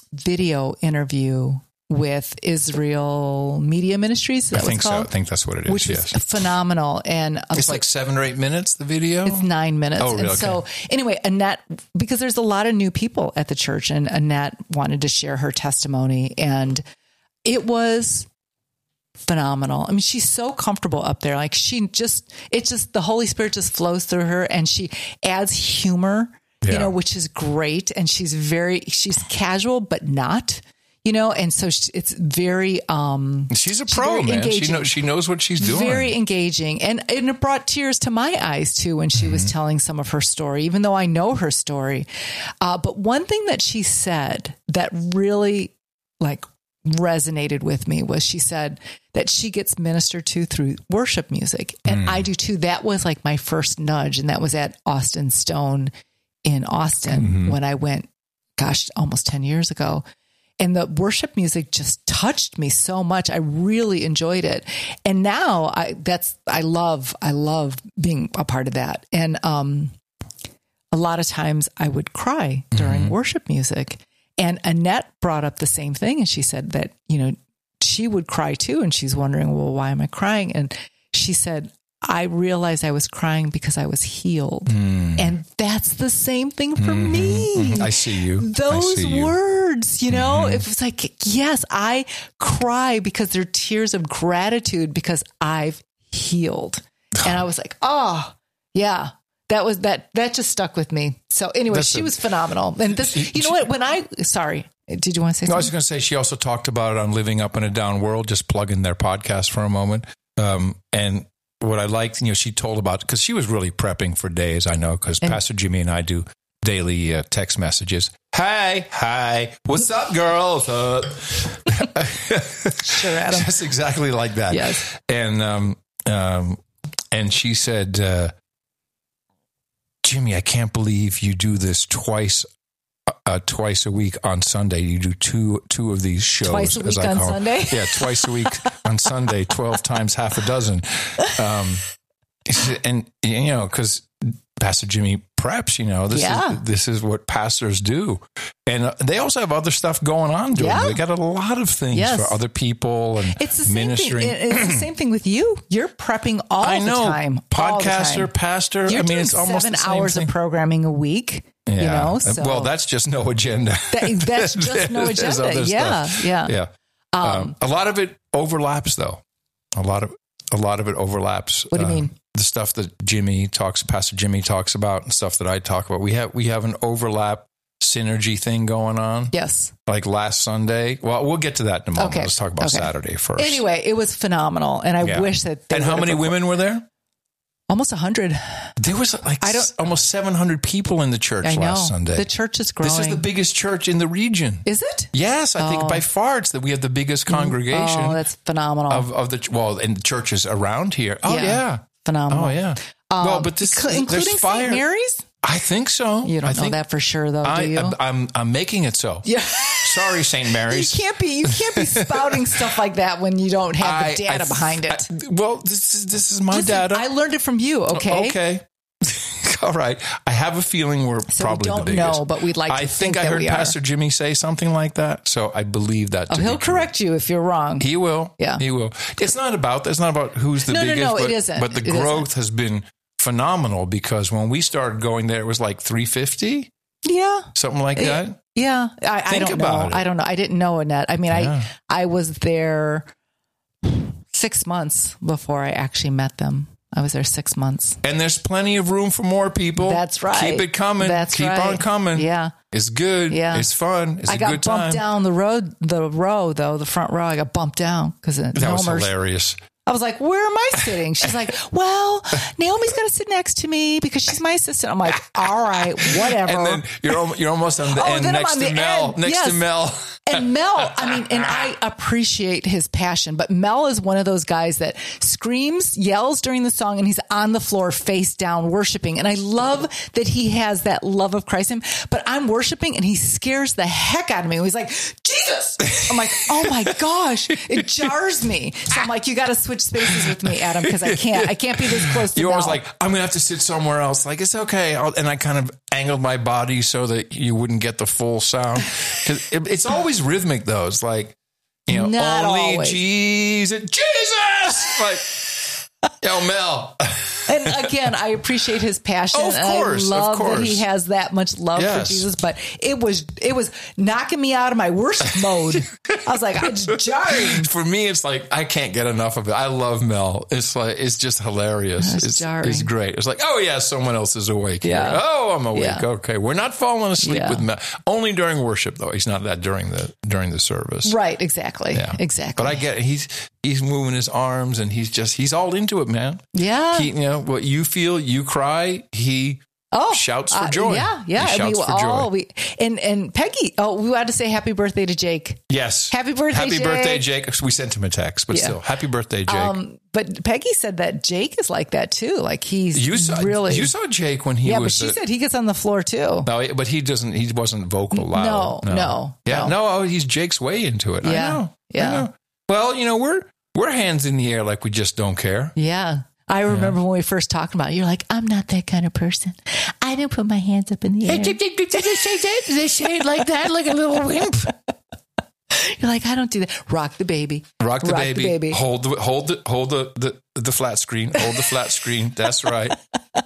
S3: video interview with Israel Media Ministries. Is that
S2: I think
S3: what it's
S2: so. I
S3: called?
S2: think that's what it is.
S3: Which
S2: yes.
S3: was phenomenal. And I was
S2: It's like seven or eight minutes, the video.
S3: it's nine minutes.
S2: Oh, really?
S3: And so anyway, Annette, because there's a lot of new people at the church, and Annette wanted to share her testimony, and it was phenomenal. I mean, she's so comfortable up there. Like she just, it's just, the Holy Spirit just flows through her, and she adds humor,
S2: Yeah.
S3: you know, which is great. And she's very, she's casual, but not, you know, and so she, it's very, um,
S2: She's a
S3: she's
S2: pro,
S3: very
S2: man. She
S3: engaging.
S2: knows she knows what she's doing.
S3: Very engaging. And, and it brought tears to my eyes too when she
S2: Mm-hmm.
S3: was telling some of her story, even though I know her story. Uh, but one thing that she said that really like resonated with me was she said that she gets ministered to through worship music. And
S2: Mm.
S3: I do too. That was like my first nudge. And that was at Austin Stone in Austin
S2: Mm-hmm.
S3: when I went, gosh, almost ten years ago. And the worship music just touched me so much. I really enjoyed it. And now I, that's, I love, I love being a part of that. And, um, a lot of times I would cry during
S2: Mm-hmm.
S3: worship music. And Annette brought up the same thing. And she said that, you know, she would cry too. And she's wondering, well, why am I crying? And she said, I realized I was crying because I was healed.
S2: Mm.
S3: And that's the same thing for
S2: Mm-hmm.
S3: me.
S2: I see you.
S3: Those
S2: I see you.
S3: words, you know,
S2: Mm-hmm.
S3: it was like, yes, I cry because they're tears of gratitude because I've healed. And I was like, oh, yeah. That was that. That just stuck with me. So anyway,
S2: That's
S3: she
S2: a-
S3: was phenomenal. And this, you know what? When I sorry, did you want to say
S2: No, I was
S3: something?
S2: going to say she also talked about it on Living Up in a Down World. Just plug in their podcast for a moment. Um, and what I liked, you know, she told about because she was really prepping for days. I know because Pastor Jimmy and I do daily uh, text messages. Hi, hi, what's up, girls? Uh,
S3: Sure, Adam.
S2: just exactly like that.
S3: Yes.
S2: And um, um, and she said, uh, Jimmy, I can't believe you do this twice. Uh, twice a week on Sunday, you do two two of these shows.
S3: Twice a week
S2: as I
S3: on
S2: call them.
S3: Sunday?
S2: Yeah, twice a week on Sunday, twelve times half a dozen. Um, and you know, because Pastor Jimmy preps, you know, this
S3: Yeah.
S2: is this is what pastors do, and uh, they also have other stuff going on. Doing
S3: Yeah.
S2: they got a lot of things
S3: Yes.
S2: for other people and
S3: It's the same
S2: ministering.
S3: thing. It- It's the same thing with you. You're prepping all
S2: I know,
S3: the time. all the
S2: podcaster,
S3: time.
S2: pastor.
S3: You're
S2: I mean,
S3: doing
S2: it's almost
S3: seven
S2: the same
S3: hours
S2: thing.
S3: of programming a week.
S2: Yeah.
S3: You know, so
S2: well, that's just no agenda.
S3: that, that's just no
S2: There's
S3: agenda.
S2: other
S3: Yeah,
S2: stuff.
S3: yeah,
S2: Yeah. Um, a lot of it overlaps, though. A lot of a lot of it overlaps.
S3: What do you
S2: uh,
S3: mean?
S2: The stuff that Jimmy talks, Pastor Jimmy talks about, and stuff that I talk about. We have we have an overlap synergy thing going on.
S3: Yes.
S2: Like last Sunday. Well, we'll get to that in a moment.
S3: Okay.
S2: Let's talk about
S3: Okay.
S2: Saturday first.
S3: Anyway, it was phenomenal, and I
S2: Yeah.
S3: wish that. They
S2: and how
S3: would've
S2: many
S3: recorded-
S2: women were there?
S3: Almost a hundred.
S2: There was like
S3: I don't-
S2: s- almost seven hundred people in the church
S3: I know.
S2: last Sunday.
S3: The church is growing.
S2: This is the biggest church in the region.
S3: Is it?
S2: Yes, I think
S3: Oh.
S2: by far it's that we have the biggest congregation
S3: Oh, that's phenomenal.
S2: of, of the well, and churches around here. Oh
S3: Yeah.
S2: yeah,
S3: phenomenal.
S2: oh yeah. well, but this
S3: Inclu- including
S2: there's fire.
S3: Saint Mary's.
S2: I think so.
S3: You don't
S2: I
S3: know
S2: think
S3: that for sure, though,
S2: I,
S3: do you?
S2: I'm, I'm I'm making it so.
S3: Yeah.
S2: Sorry, Saint
S3: You
S2: Mary's.
S3: can't be you can't be spouting stuff like that when you don't have
S2: I-
S3: the data
S2: I-
S3: behind it.
S2: I- well, this is this is my
S3: Listen,
S2: data.
S3: I learned it from you. Okay.
S2: Okay. All right. I have a feeling we're
S3: So we
S2: probably
S3: don't
S2: the biggest.
S3: know, but we'd like to
S2: I
S3: think
S2: think I
S3: that
S2: heard
S3: we are.
S2: Pastor Jimmy say something like that, so I believe that.
S3: Oh,
S2: to
S3: he'll
S2: be true.
S3: correct you if you're wrong.
S2: He will.
S3: Yeah.
S2: He will. It's not about it's not about who's the
S3: No, no,
S2: biggest,
S3: no, it
S2: but,
S3: isn't.
S2: but the
S3: It
S2: growth has been phenomenal because when we started going there, it was like three fifty,
S3: Yeah.
S2: something like
S3: It-
S2: that.
S3: Yeah. I, I
S2: Think
S3: don't
S2: about
S3: know.
S2: it.
S3: I don't know. I didn't know, Annette. I mean,
S2: Yeah.
S3: I I was there six months before I actually met them. I was there six months.
S2: And there's plenty of room for more people.
S3: That's right.
S2: Keep it coming.
S3: That's
S2: Keep
S3: right.
S2: on coming.
S3: Yeah.
S2: It's good.
S3: Yeah.
S2: It's fun. It's
S3: I
S2: a
S3: got
S2: good
S3: bumped
S2: time.
S3: down the road, the row though, the front row. I got bumped down because
S2: That was hilarious.
S3: I was like, where am I sitting? She's like, well, Naomi's going to sit next to me because she's my assistant. I'm like, all right, whatever.
S2: And then you're al- you're almost on the
S3: Oh,
S2: end
S3: then I'm
S2: next
S3: on
S2: to
S3: the
S2: Mel.
S3: end.
S2: Next
S3: Yes.
S2: to Mel.
S3: And Mel, I mean, and I appreciate his passion, but Mel is one of those guys that screams, yells during the song, and he's on the floor face down worshiping. And I love that he has that love of Christ in him, but I'm worshiping and he scares the heck out of me. He's like, Jesus. I'm like, oh my gosh, it jars me. So I'm like, you got to switch spaces with me, Adam, because I can't, I can't be this close to
S2: You're
S3: Mel.
S2: always like, I'm going to have to sit somewhere else. Like, it's okay. I'll, and I kind of angled my body so that you wouldn't get the full sound. Because it, it's always rhythmic, though. It's like, you know,
S3: Not
S2: only
S3: always.
S2: Jesus, Jesus! Like, yo, Mel.
S3: And again, I appreciate his passion.
S2: Of
S3: and
S2: course,
S3: I
S2: of
S3: love that he
S2: course.
S3: has that much love
S2: Yes.
S3: for Jesus. But it was it was knocking me out of my worship mode. I was like, it's jarring.
S2: For me, it's like, I can't get enough of it. I love Mel. It's like, it's just hilarious.
S3: That's
S2: It's,
S3: jarring.
S2: it's great. It's like, oh, yeah, someone else is awake.
S3: Yeah.
S2: Here. Oh, I'm awake.
S3: Yeah.
S2: Okay. We're not falling asleep
S3: Yeah.
S2: with Mel. Only during worship, though. He's not that during the, during the service.
S3: Right, exactly.
S2: Yeah.
S3: Exactly.
S2: But I get it. He's he's moving his arms and he's just he's all into it, man.
S3: yeah.
S2: He, you know what you feel, you cry. He
S3: Oh,
S2: shouts for
S3: uh,
S2: joy.
S3: yeah, yeah.
S2: He
S3: And
S2: shouts
S3: we
S2: for
S3: all,
S2: joy.
S3: We, and and Peggy. Oh, we had to say happy birthday to Jake.
S2: Yes.
S3: Happy birthday,
S2: Happy
S3: Jake.
S2: birthday, Jake. We sent him a text, but
S3: Yeah.
S2: still, happy birthday, Jake.
S3: Um, but Peggy said that Jake is like that too. Like he's
S2: you saw
S3: really.
S2: you saw Jake when he
S3: yeah, but
S2: was.
S3: she
S2: uh,
S3: said he gets on the floor too.
S2: no, but he doesn't. He wasn't vocal loud.
S3: No, no,
S2: Yeah,
S3: no.
S2: no. Oh, he's Jake's way into it. I
S3: Yeah,
S2: know.
S3: yeah.
S2: I know. Well, you know, we're we're hands in the air like we just don't care.
S3: Yeah. I remember when we first talked about it, you're like, I'm not that kind of person. I didn't put my hands up in the air.
S2: They say it like that, like a little wimp.
S3: You're like, I don't do that. Rock the baby.
S2: Rock the,
S3: Rock
S2: baby.
S3: the baby.
S2: Hold the hold the hold the, the the flat screen. Hold the flat screen. That's right.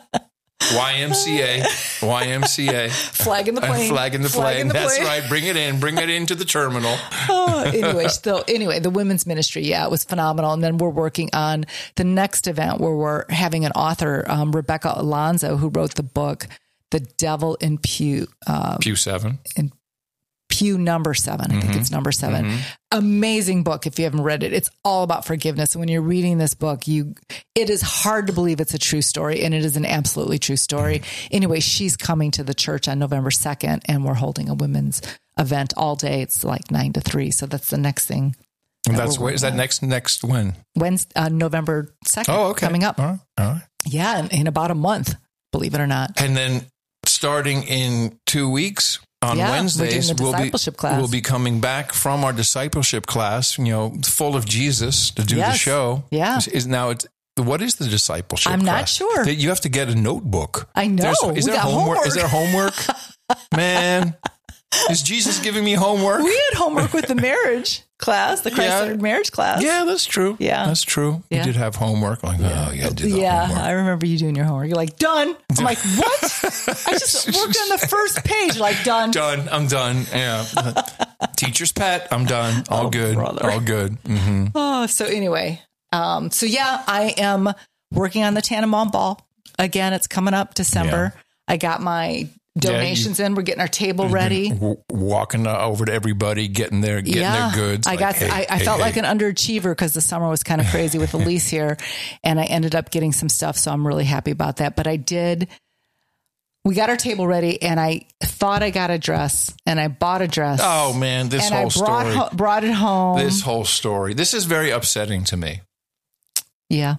S2: Y M C A. Y M C A.
S3: Flag in the plane.
S2: Flag in the
S3: Flag
S2: plane.
S3: in the
S2: That's
S3: plane.
S2: right. Bring it in. Bring it into the terminal.
S3: Oh, anyway, so anyway, the women's ministry, yeah, it was phenomenal. And then we're working on the next event where we're having an author, um, Rebecca Alonso, who wrote the book, The Devil in Pew. Um,
S2: Pew seven.
S3: in Pew number seven. I
S2: Mm-hmm.
S3: think it's number seven. Mm-hmm. Amazing book. If you haven't read it, it's all about forgiveness. And when you're reading this book, you, it is hard to believe it's a true story. And it is an absolutely true story. Mm-hmm. Anyway, she's coming to the church on November second and we're holding a women's event all day. It's like nine to three. So that's the next thing.
S2: And
S3: that
S2: that's
S3: we're
S2: what is that
S3: working on.
S2: next next when?
S3: Wednesday, uh, November second.
S2: Oh, okay.
S3: Coming up.
S2: All right. All right.
S3: Yeah. In, in about a month, believe it or not.
S2: And then starting in two weeks on
S3: Yeah, we're
S2: Wednesdays,
S3: doing the
S2: we'll be
S3: discipleship class.
S2: we'll be coming back from our discipleship class. You know, full of Jesus to do the
S3: Yes.
S2: show.
S3: Yeah.
S2: Is, is now it's what is the discipleship?
S3: I'm not
S2: class?
S3: sure.
S2: That you have to get a notebook.
S3: I know.
S2: There's- Is
S3: We
S2: there
S3: got
S2: homework? Is there
S3: homework.
S2: homework? Man, is Jesus giving me homework?
S3: We had homework with the marriage class, the Christ-centered marriage class.
S2: Yeah, that's true.
S3: Yeah.
S2: that's true.
S3: Yeah.
S2: We did have homework. Like, oh, you got to do the
S3: Yeah,
S2: homework.
S3: I remember you doing your homework. You're like, done. I'm like, what? I just worked on the first page. Like, done.
S2: Done. I'm done. Yeah. Teacher's pet. I'm done. All
S3: Oh,
S2: good.
S3: brother.
S2: All good. hmm
S3: Oh, so anyway, um, so yeah, I am working on the Tannenbaum Ball. Again, it's coming up December. I got my donations in. We're getting our table ready.
S2: W- walking uh, over to everybody, getting their getting
S3: Yeah,
S2: their goods.
S3: I
S2: Like,
S3: got.
S2: hey,
S3: I, I
S2: hey,
S3: felt
S2: hey.
S3: like an underachiever because the summer was kind of crazy with Elise here, and I ended up getting some stuff. So I'm really happy about that. But I did. We got our table ready, and I thought I got a dress, and I bought a dress.
S2: Oh man, this
S3: and
S2: whole
S3: I brought
S2: story.
S3: ho- brought it home.
S2: This whole story. This is very upsetting to me.
S3: yeah.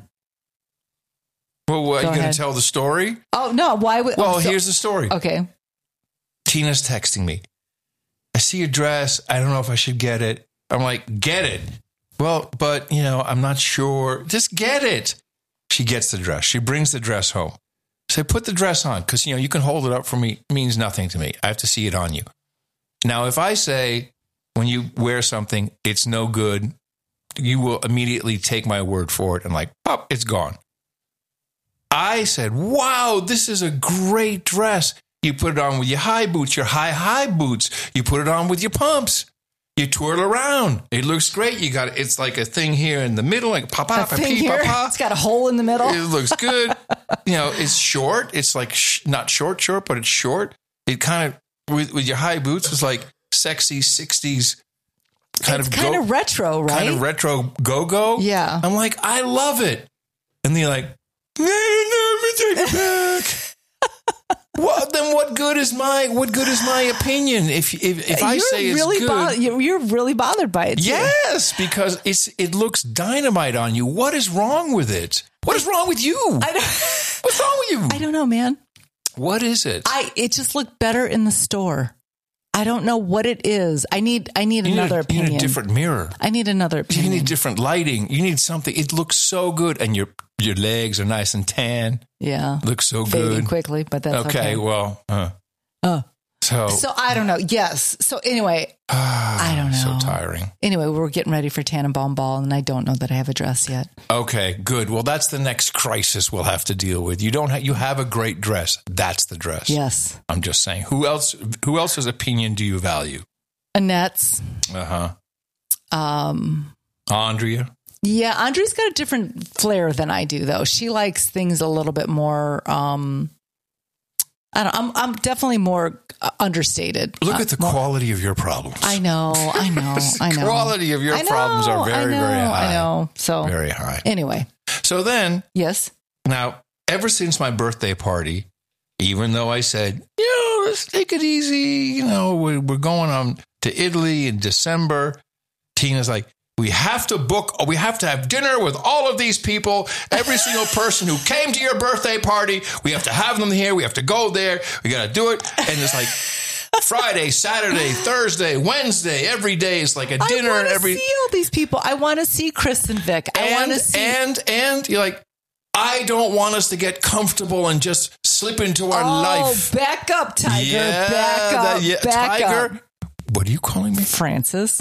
S2: Well, what, are
S3: Go
S2: you going
S3: ahead.
S2: to tell the story?
S3: Oh no! Why would?
S2: Well,
S3: oh, so-
S2: here's the story.
S3: okay.
S2: Tina's texting me. I see your dress. I don't know if I should get it. I'm like, get it. Well, but, you know, I'm not sure. Just get it. She gets the dress. She brings the dress home. I say, put the dress on because, you know, you can hold it up for me. It means nothing to me. I have to see it on you. Now, if I say when you wear something, it's no good, you will immediately take my word for it and like, pop, it's gone. I said, wow, this is a great dress. You put it on with your high boots, your high, high boots. You put it on with your pumps. You twirl around. It looks great. You got it's like a thing here in the middle, like pa pa
S3: That
S2: pa
S3: thing
S2: pee
S3: here,
S2: pa pa.
S3: it's got a hole in the middle.
S2: It looks good. You know, it's short. It's like sh- not short, short, but it's short. It kind of with, with your high boots is like sexy sixties kind
S3: it's
S2: of
S3: kind
S2: go,
S3: of retro, right?
S2: kind of retro go go.
S3: Yeah.
S2: I'm like, I love it. And they're like, no, no, let me take it back. Well, then what good is my what good is my opinion if if, if I
S3: you're
S2: say it's
S3: really
S2: good?
S3: bo- you're, you're really bothered by it. Too.
S2: Yes, because it's it looks dynamite on you. What is wrong with it? What is wrong with you?
S3: I don't,
S2: What's wrong with you?
S3: I don't know, man.
S2: What is it?
S3: I it just looked better in the store. I don't know what it is. I need I need
S2: you need
S3: another
S2: a,
S3: opinion.
S2: You need a different mirror.
S3: I need another
S2: You
S3: opinion.
S2: need different lighting. You need something. It looks so good, and your your legs are nice and tan.
S3: yeah,
S2: Looks so
S3: fading
S2: good.
S3: quickly, but that's okay.
S2: Okay, well, uh,
S3: Uh,
S2: so
S3: so I don't know. Yes. So anyway, I don't know.
S2: So tiring.
S3: Anyway, we're getting ready for Tannenbaum Ball, and I don't know that I have a dress yet.
S2: Okay, good. Well, that's the next crisis we'll have to deal with. You don't. Ha- you have a great dress. That's the dress.
S3: Yes,
S2: I'm just saying. Who else? Who else's opinion do you value?
S3: Annette's.
S2: Uh huh.
S3: Um,
S2: Andrea.
S3: yeah, Andrea's got a different flair than I do, though. She likes things a little bit more. Um, I don't. I'm. I'm definitely more uh, understated.
S2: Look
S3: Uh,
S2: at the
S3: more-
S2: quality of your problems.
S3: I know. I know. I know.
S2: Quality of your
S3: I know,
S2: problems are very,
S3: I know,
S2: very high.
S3: I know. So
S2: Very high.
S3: anyway,
S2: So then,
S3: yes.
S2: now, ever since my birthday party, even though I said, you know, let's take it easy, you know, we're, we're going on to Italy in December, Tina's like, we have to book, we have to have dinner with all of these people, every single person who came to your birthday party. We have to have them here. We have to go there. We got to do it. And it's like Friday, Saturday, Thursday, Wednesday, every day is like a dinner.
S3: I want
S2: And
S3: to
S2: every
S3: see all these people. I want to see Chris and Vic. I want
S2: and,
S3: to see.
S2: and, and you're like, I don't want us to get comfortable and just slip into our
S3: oh,
S2: life.
S3: back up, Tiger.
S2: Yeah,
S3: back up.
S2: that- yeah,
S3: back
S2: Tiger.
S3: up.
S2: What are you calling me?
S3: Francis.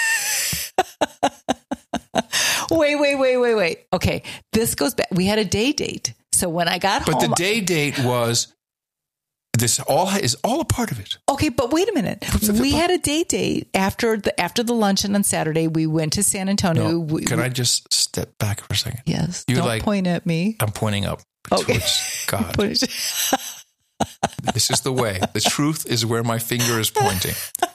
S3: Wait, wait, wait, wait, wait. Okay. This goes back. We had a day date. So when I got
S2: but
S3: home.
S2: But the day date was, this all is all a part of it.
S3: Okay, but wait a minute. We had a day date after the after the luncheon on Saturday. We went to San Antonio.
S2: No,
S3: we,
S2: can
S3: we,
S2: I just step back for a second?
S3: Yes.
S2: You're
S3: don't
S2: like,
S3: point at me.
S2: I'm pointing up
S3: Okay.
S2: towards God. This is the way. The truth is where my finger is pointing.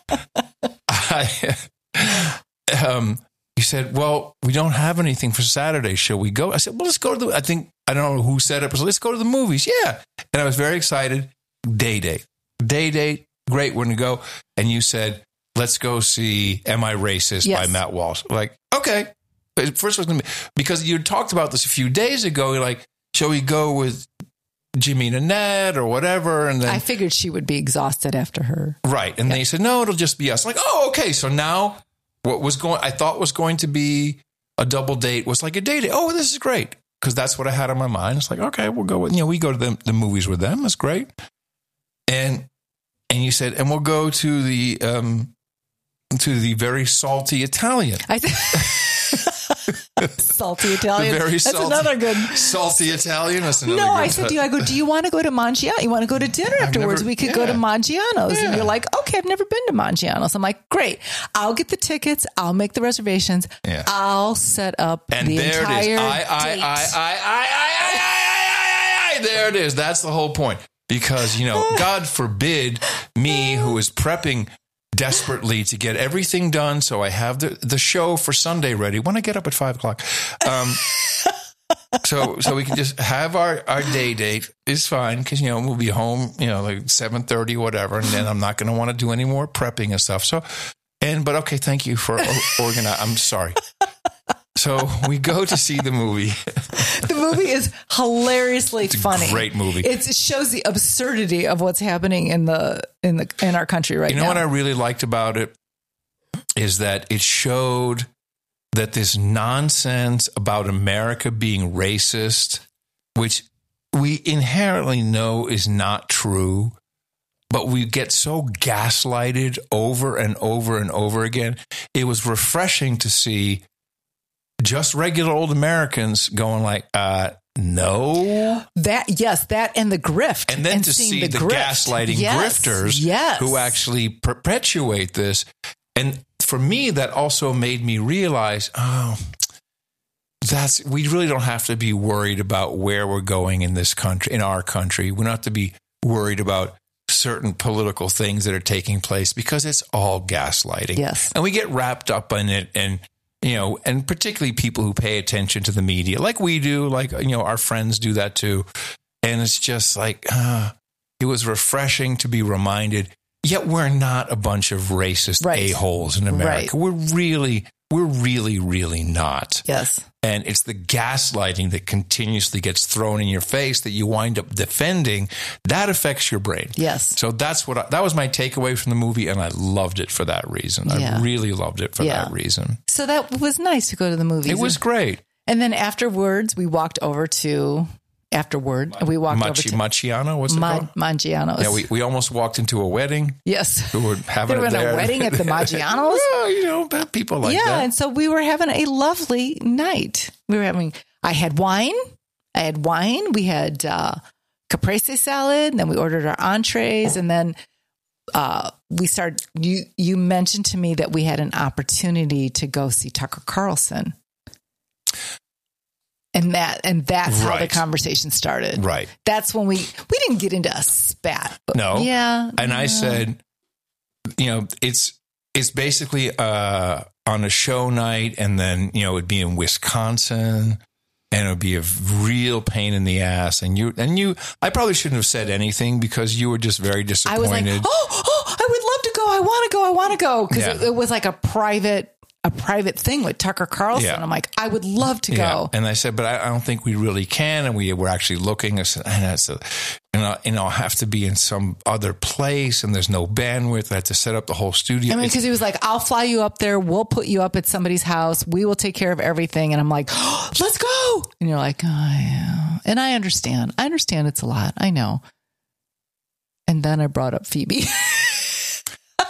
S2: I, um, you said, well, we don't have anything for Saturday. Shall we go? I said, well, let's go to the, I think, I don't know who said it, but let's go to the movies. Yeah. And I was very excited. Day date. Day date. Great. We're going to go. And you said, let's go see Am I Racist
S3: Yes.
S2: by Matt Walsh. Like, okay. First was gonna be, because you talked about this a few days ago. You're like, shall we go with Jimmy and Annette or whatever? And then
S3: I figured she would be exhausted after her.
S2: right. And
S3: Yeah.
S2: then you said, no, it'll just be us. Like, oh, okay. So now what was going, I thought was going to be a double date was like a day date. Oh, this is great. Because that's what I had on my mind. It's like, okay, we'll go with, you know, we go to the, the movies with them. That's great. And, and you said, and we'll go to the, um, to the very salty Italian.
S3: I said, salty Italian.
S2: The very
S3: That's
S2: salty-
S3: another good.
S2: Salty Italian. That's another
S3: No,
S2: good
S3: I said to you, I go, do you want to go to Mangiano? You want to go to dinner afterwards?
S2: never-
S3: we could go to
S2: yeah.
S3: Mangiano's.
S2: Yeah.
S3: And you're like, okay, I've never been to Mangiano's. I'm like, great. I'll get the tickets. I'll make the reservations.
S2: Yeah.
S3: I'll set up
S2: And
S3: the
S2: there
S3: entire
S2: it is. I, I,
S3: date.
S2: I, I, I, I, I, I, I, I, there it is. That's the whole point. Because, you know, God forbid me, who is prepping desperately to get everything done so I have the, the show for Sunday ready when I get up at five o'clock. Um, so so we can just have our, our day date is fine because, you know, we'll be home, you know, like seven thirty, whatever. And then I'm not going to want to do any more prepping and stuff. So, and, but okay, thank you for organizing. I'm sorry. So we go to see the movie.
S3: The movie is hilariously
S2: It's a
S3: funny.
S2: great movie.
S3: It's, it shows the absurdity of what's happening in the in the in our country right
S2: You know
S3: now.
S2: what I really liked about it is that it showed that this nonsense about America being racist, which we inherently know is not true, but we get so gaslighted over and over and over again. It was refreshing to see just regular old Americans going like, uh, no.
S3: That yes, that and the grift,
S2: And then to
S3: seeing
S2: see the,
S3: grift.
S2: gaslighting
S3: Yes,
S2: grifters
S3: yes.
S2: who actually perpetuate this. And for me, that also made me realize, oh, that's, we really don't have to be worried about where we're going in this country, in our country. We don't have to be worried about certain political things that are taking place because it's all gaslighting.
S3: Yes.
S2: And we get wrapped up in it. And, you know, and particularly people who pay attention to the media like we do, like, you know, our friends do that too. And it's just like, uh, it was refreshing to be reminded, yet we're not a bunch of racist
S3: Right.
S2: a-holes in America.
S3: Right.
S2: We're really, we're really, really not.
S3: Yes.
S2: And it's the gaslighting that continuously gets thrown in your face that you wind up defending. That affects your brain.
S3: Yes.
S2: So that's what I, that was my takeaway from the movie, and I loved it for that reason.
S3: Yeah.
S2: I really loved it for
S3: Yeah.
S2: that reason.
S3: So that was nice to go to the movies.
S2: It was great.
S3: And then afterwards, we walked over to afterward. We walked over
S2: Machi,
S3: to
S2: Macchiano, what's it
S3: Ma-
S2: called?
S3: Mangiano's.
S2: Yeah, we, we almost walked into a wedding.
S3: yes.
S2: We were having
S3: They were
S2: it
S3: in a
S2: there.
S3: wedding at the Maggiano's?
S2: Well, you know, people like
S3: yeah,
S2: that.
S3: and so we were having a lovely night. We were having. I had wine. I had wine. We had uh, caprese salad. And then we ordered our entrees, and then uh, we started. You you mentioned to me that we had an opportunity to go see Tucker Carlson, and that and that's how the
S2: Right.
S3: conversation started.
S2: Right.
S3: That's when we we didn't get into a spat. But
S2: No.
S3: yeah,
S2: And I
S3: yeah.
S2: said, you know, it's it's basically uh, on a show night, and then, you know, it'd be in Wisconsin, and it would be a real pain in the ass. And you and you, I probably shouldn't have said anything because you were just very
S3: I
S2: disappointed.
S3: was like, oh, oh, I would love to go. I want to go. I want to go. Because
S2: Yeah.
S3: it, it was like a private, a private thing with Tucker Carlson.
S2: Yeah.
S3: I'm like, I would love to
S2: Yeah.
S3: go.
S2: And I said, but I, I don't think we really can. And we were actually looking. I said, and I said, and I'll, and I'll have to be in some other place, and there's no bandwidth. I had to set up the whole studio.
S3: I mean,
S2: It's-
S3: because he was like, I'll fly you up there. We'll put you up at somebody's house. We will take care of everything. And I'm like, oh, let's go. And you're like, oh, yeah. And I understand. I understand it's a lot. I know. And then I brought up Phoebe.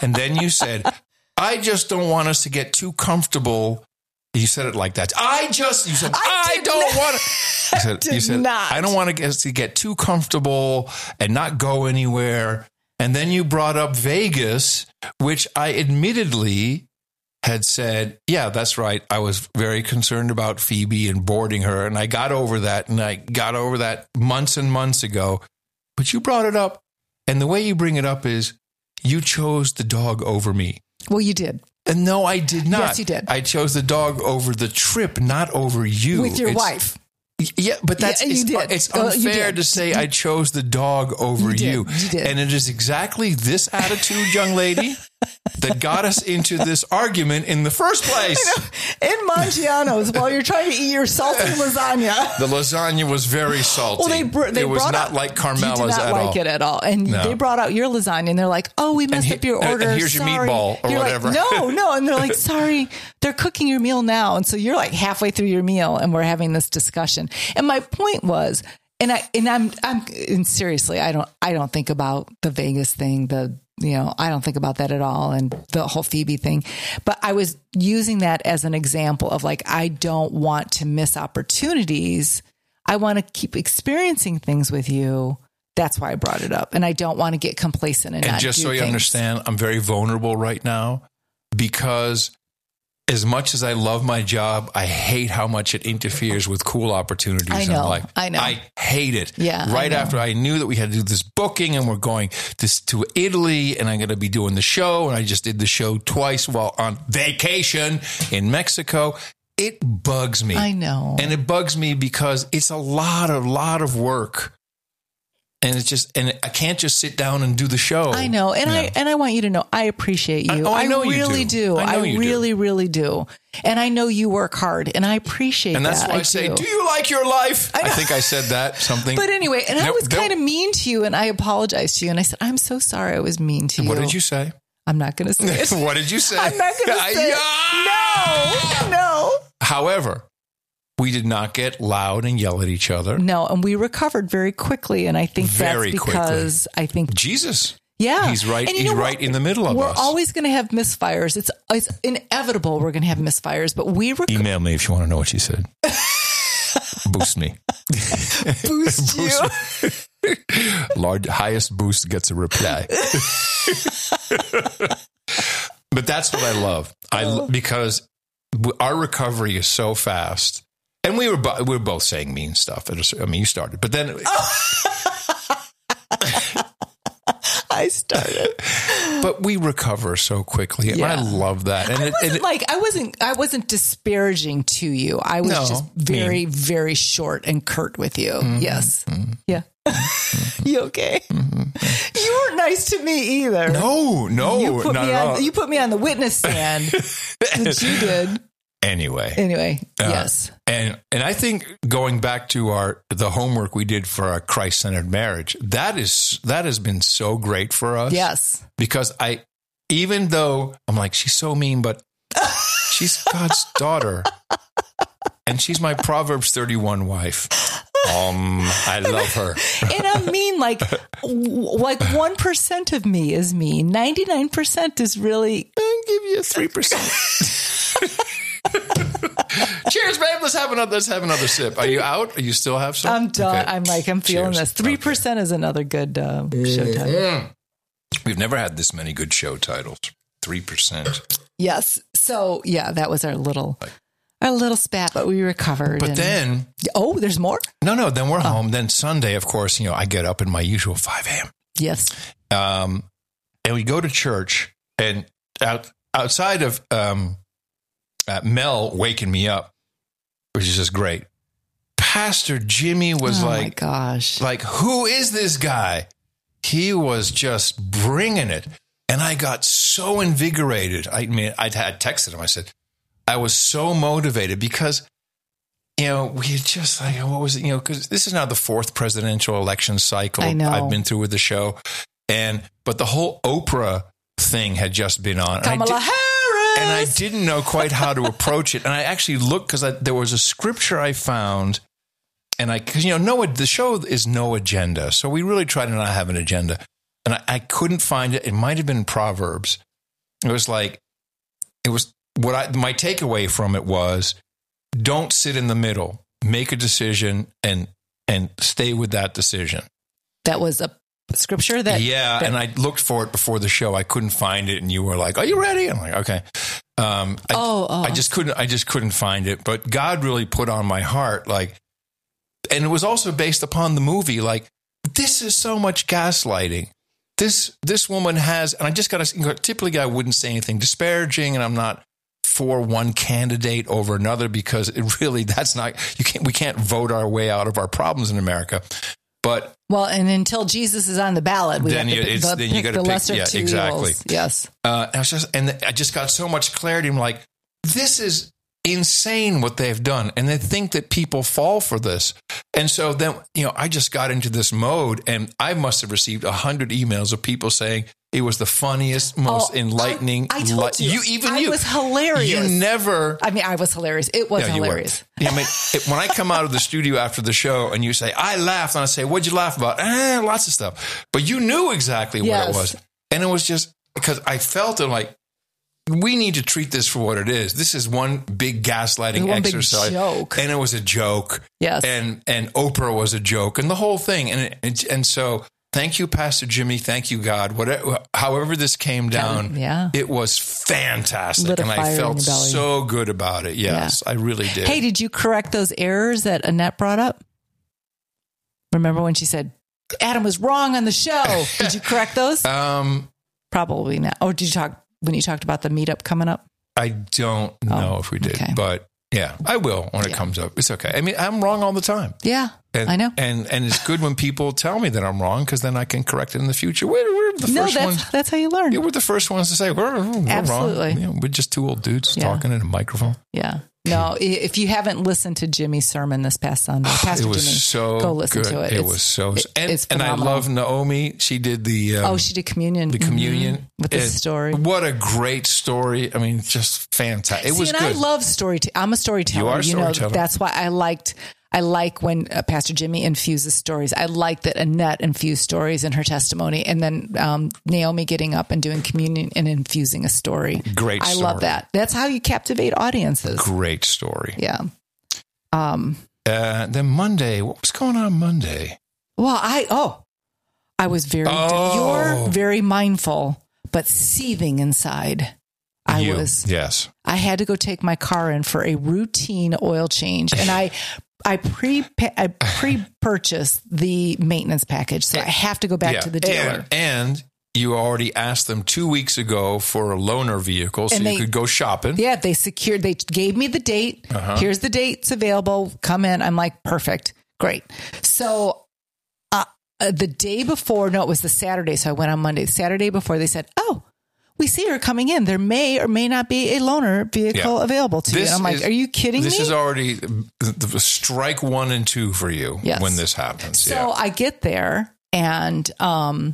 S2: And then you said, I just don't want us to get too comfortable. You said it like that. I just, you said, I, I don't want to. You said,
S3: did
S2: you said
S3: not.
S2: I don't want to get, to get too comfortable and not go anywhere. And then you brought up Vegas, which I admittedly had said, yeah, that's right. I was very concerned about Phoebe and boarding her. And I got over that. And I got over that months and months ago. But you brought it up. And the way you bring it up is you chose the dog over me.
S3: Well, you did.
S2: And no, I did not.
S3: Yes, you did.
S2: I chose the dog over the trip, not over you.
S3: With your
S2: It's-
S3: wife.
S2: Yeah, but that's
S3: Yeah, you
S2: it's,
S3: did.
S2: it's
S3: Oh, you
S2: unfair
S3: did.
S2: to say I chose the dog over
S3: You did.
S2: you.
S3: You did.
S2: And it is exactly this attitude, young lady, that got us into this argument in the first place.
S3: In Maggiano's, while you're trying to eat your salty lasagna.
S2: The lasagna was very salty.
S3: Well, they, br- they
S2: it was
S3: brought
S2: not
S3: out,
S2: like
S3: you
S2: Carmela's
S3: did not
S2: at
S3: like
S2: all.
S3: it at all. And
S2: No.
S3: they brought out your lasagna and they're like, oh, we messed
S2: he-
S3: up your
S2: and
S3: order.
S2: here's your
S3: Sorry.
S2: meatball or
S3: You're
S2: whatever.
S3: Like, no, no. And they're like, sorry, they're cooking your meal now. And so you're like halfway through your meal and we're having this discussion. And my point was, and I, and I'm, I'm, and seriously, I don't, I don't think about the Vegas thing, the, you know, I don't think about that at all. And the whole Phoebe thing, but I was using that as an example of like, I don't want to miss opportunities. I want to keep experiencing things with you. That's why I brought it up. And I don't want to get complacent and,
S2: And
S3: not
S2: just
S3: do
S2: so you
S3: things.
S2: understand, I'm very vulnerable right now because as much as I love my job, I hate how much it interferes with cool opportunities.
S3: I know,
S2: I'm like,
S3: I know.
S2: I hate it.
S3: Yeah, I
S2: Right
S3: know.
S2: after I knew that we had to do this booking and we're going this to Italy and I'm going to be doing the show. And I just did the show twice while on vacation in Mexico. It bugs me.
S3: I know.
S2: And it bugs me because it's a lot, a lot of work. And it's just, and I can't just sit down and do the show.
S3: I know. And
S2: you
S3: I, and I want you to know, I appreciate you.
S2: I- oh, I know you
S3: really
S2: do.
S3: do.
S2: I know you do.
S3: really, really do. And I know you work hard and I appreciate
S2: And that's
S3: that.
S2: why I, say, do you like your life? I, think I said that something.
S3: But anyway, and I
S2: No,
S3: was
S2: don't-
S3: kind of mean to you and I apologized to you. And I said, I'm so sorry I was mean to you.
S2: What did you say?
S3: I'm not going to say it.
S2: What did you say?
S3: I'm not going to say it. No, no.
S2: However, we did not get loud and yell at each other.
S3: No, and we recovered very quickly. And I think
S2: Very
S3: that's because I think
S2: Jesus.
S3: Yeah.
S2: He's right.
S3: And you
S2: He's
S3: know
S2: right
S3: what?
S2: in the middle of
S3: we're
S2: us.
S3: always going to have misfires. It's it's inevitable we're going to have misfires, but we rec-
S2: Email me if you want to know what she said. Boost me.
S3: boost you.
S2: Large, highest boost gets a reply. But that's what I love. I lo- because w- our recovery is so fast, and we were bo- we were both saying mean stuff. At a cer- I mean, you started, but then
S3: I started.
S2: but we recover so quickly, and
S3: Yeah.
S2: I love that. And
S3: I
S2: it,
S3: wasn't
S2: and it-
S3: like I wasn't I wasn't disparaging to you. I was
S2: No,
S3: just very very short and curt with you.
S2: Mm-hmm.
S3: Yes. Yeah. You okay? You weren't nice to me either.
S2: no, no,
S3: you put
S2: not
S3: me
S2: at
S3: on
S2: all.
S3: you put me on the witness stand. That you did.
S2: Anyway,
S3: Anyway,
S2: Uh,
S3: yes.
S2: And and I think going back to our the homework we did for our Christ-centered marriage, that is that has been so great for us.
S3: Yes.
S2: Because I even though I'm like, she's so mean, but she's God's daughter. And she's my Proverbs thirty-one wife. Um, I love her.
S3: And I mean, like, w- like one percent of me is me. Ninety-nine percent is really.
S2: I'll give you three percent. Cheers, babe. Let's have another. Let's have another sip. Are you out? Are you still have some?
S3: I'm done.
S2: Okay.
S3: I'm like, I'm feeling
S2: Cheers.
S3: this. Three percent is another good uh, showtime.
S2: We've never had this many good show titles. Three percent.
S3: Yes. So yeah, that was our little, our little spat, but we recovered.
S2: But
S3: and-
S2: then,
S3: oh, there's more.
S2: no, no. Then we're home. Then Sunday, of course, you know, I get up in my usual five a.m.
S3: Yes.
S2: Um, and we go to church, and out, outside of um, uh, Mel waking me up, which is just great. Pastor Jimmy was
S3: oh
S2: like,
S3: my gosh.
S2: like, who is this guy? He was just bringing it. And I got so invigorated. I mean, I'd had texted him. I said, I was so motivated because, you know, we had just like, what was it? You know, because this is now the fourth presidential election cycle
S3: I know.
S2: I've been through with the show. And, but the whole Oprah thing had just been on. And I
S3: Kamala
S2: did-
S3: Harris.
S2: and I didn't know quite how to approach it. And I actually looked because there was a scripture I found, and I, because you know, no, the show is no agenda, so we really try to not have an agenda. And I, I couldn't find it. It might have been Proverbs, It was like, it was what I, my takeaway from it was, don't sit in the middle, make a decision and, and stay with that decision.
S3: That was a scripture that.
S2: Yeah.
S3: that,
S2: and I looked for it before the show. I couldn't find it. And you were like, are you ready? I'm like, okay. Um, I,
S3: oh, oh,
S2: I just couldn't, I just couldn't find it, but God really put on my heart, like, and it was also based upon the movie. Like, this is so much gaslighting. This, this woman has, and I just got to, typically I wouldn't say anything disparaging, and I'm not for one candidate over another, because it really, that's not, you can't, we can't vote our way out of our problems in America. But
S3: well, and until Jesus is on the ballot, we
S2: then
S3: have to
S2: you,
S3: pick, the,
S2: then
S3: pick
S2: you got
S3: the
S2: to
S3: lesser
S2: pick, yeah,
S3: two
S2: exactly.
S3: evils. Yes.
S2: Uh, and I was just, and I just got so much clarity. I'm like, this is insane what they've done. And they think that people fall for this. And so then, you know, I just got into this mode, and I must have received a hundred emails of people saying it was the funniest, most
S3: oh,
S2: enlightening.
S3: I, I told
S2: li-
S3: you,
S2: you, even
S3: I
S2: you,
S3: was hilarious.
S2: You never.
S3: I mean, I was hilarious. It was
S2: Yeah, you
S3: hilarious.
S2: were. Yeah, I mean, it, when I come out of the studio after the show and you say, I laughed, and I say, what'd you laugh about? Eh, lots of stuff. But you knew exactly
S3: Yes.
S2: what it was. And it was just because I felt it like, we need to treat this for what it is. This is one big gaslighting
S3: One big
S2: exercise.
S3: joke.
S2: And it was a joke.
S3: Yes.
S2: And and Oprah was a joke, and the whole thing. And it, and so thank you, Pastor Jimmy. Thank you, God. Whatever, however this came down,
S3: yeah.
S2: it was fantastic.
S3: Lit a
S2: And
S3: fire
S2: I
S3: in
S2: felt
S3: your belly.
S2: so good about it. Yes, I really did.
S3: Hey, did you correct those errors that Annette brought up? Remember when she said Adam was wrong on the show? Did you correct those?
S2: Um,
S3: Probably not. Or did you talk when you talked about the meetup coming up?
S2: I don't know
S3: Oh,
S2: if we did,
S3: okay.
S2: but yeah, I will when it
S3: Yeah.
S2: comes up. It's okay. I mean, I'm wrong all the time.
S3: Yeah,
S2: And,
S3: I know.
S2: And and it's good when people tell me that I'm wrong, because then I can correct it in the future. We're, we're the
S3: No,
S2: first
S3: that's
S2: ones.
S3: that's how you learn.
S2: Yeah, we're the first ones to say we're, we're
S3: Absolutely.
S2: wrong. You know, we're just two old dudes
S3: Yeah.
S2: talking in a microphone.
S3: Yeah. No, i- if you haven't listened to Jimmy's sermon this past Sunday, Pastor
S2: It was
S3: Jimmy,
S2: so
S3: go listen
S2: good.
S3: to it.
S2: It
S3: It's-
S2: was so,
S3: it-
S2: and,
S3: it's
S2: and I
S3: phenomenal.
S2: love Naomi. She did the um,
S3: Oh, she did communion.
S2: the communion
S3: Mhm. with the
S2: It-
S3: story.
S2: What a great story! I mean, just fantastic. It
S3: See,
S2: was
S3: and
S2: good.
S3: I love story. I'm a storyteller.
S2: You are a
S3: know,
S2: storyteller.
S3: that's why I liked. I like when uh, Pastor Jimmy infuses stories. I like that Annette infused stories in her testimony, and then um, Naomi getting up and doing communion and infusing a story.
S2: Great
S3: I
S2: story.
S3: love that. That's how you captivate audiences.
S2: Great story.
S3: Yeah. Um.
S2: Uh, then Monday, what was going on Monday?
S3: Well, I oh, I was very.
S2: Oh.
S3: You're very mindful, but seething inside. I
S2: You.
S3: was.
S2: Yes.
S3: I had to go take my car in for a routine oil change, and I, I pre I pre purchased the maintenance package, so I have to go back
S2: Yeah.
S3: to the dealer.
S2: And, and you already asked them two weeks ago for a loaner vehicle, so
S3: And
S2: you
S3: they-
S2: could go shopping.
S3: Yeah, they secured. They gave me the date.
S2: Uh-huh.
S3: Here's the dates available. Come in. I'm like, perfect, great. So. Uh, uh, the day before, no, it was the Saturday. So I went on Monday. Saturday before, they said, "Oh, we see her coming in. There may or may not be a loaner vehicle
S2: Yeah.
S3: available to you." And I'm like,
S2: is-
S3: "Are you kidding
S2: this
S3: me?"
S2: is already the, the strike one and two for you
S3: Yes.
S2: when this happens.
S3: So
S2: yeah.
S3: I get there, and um,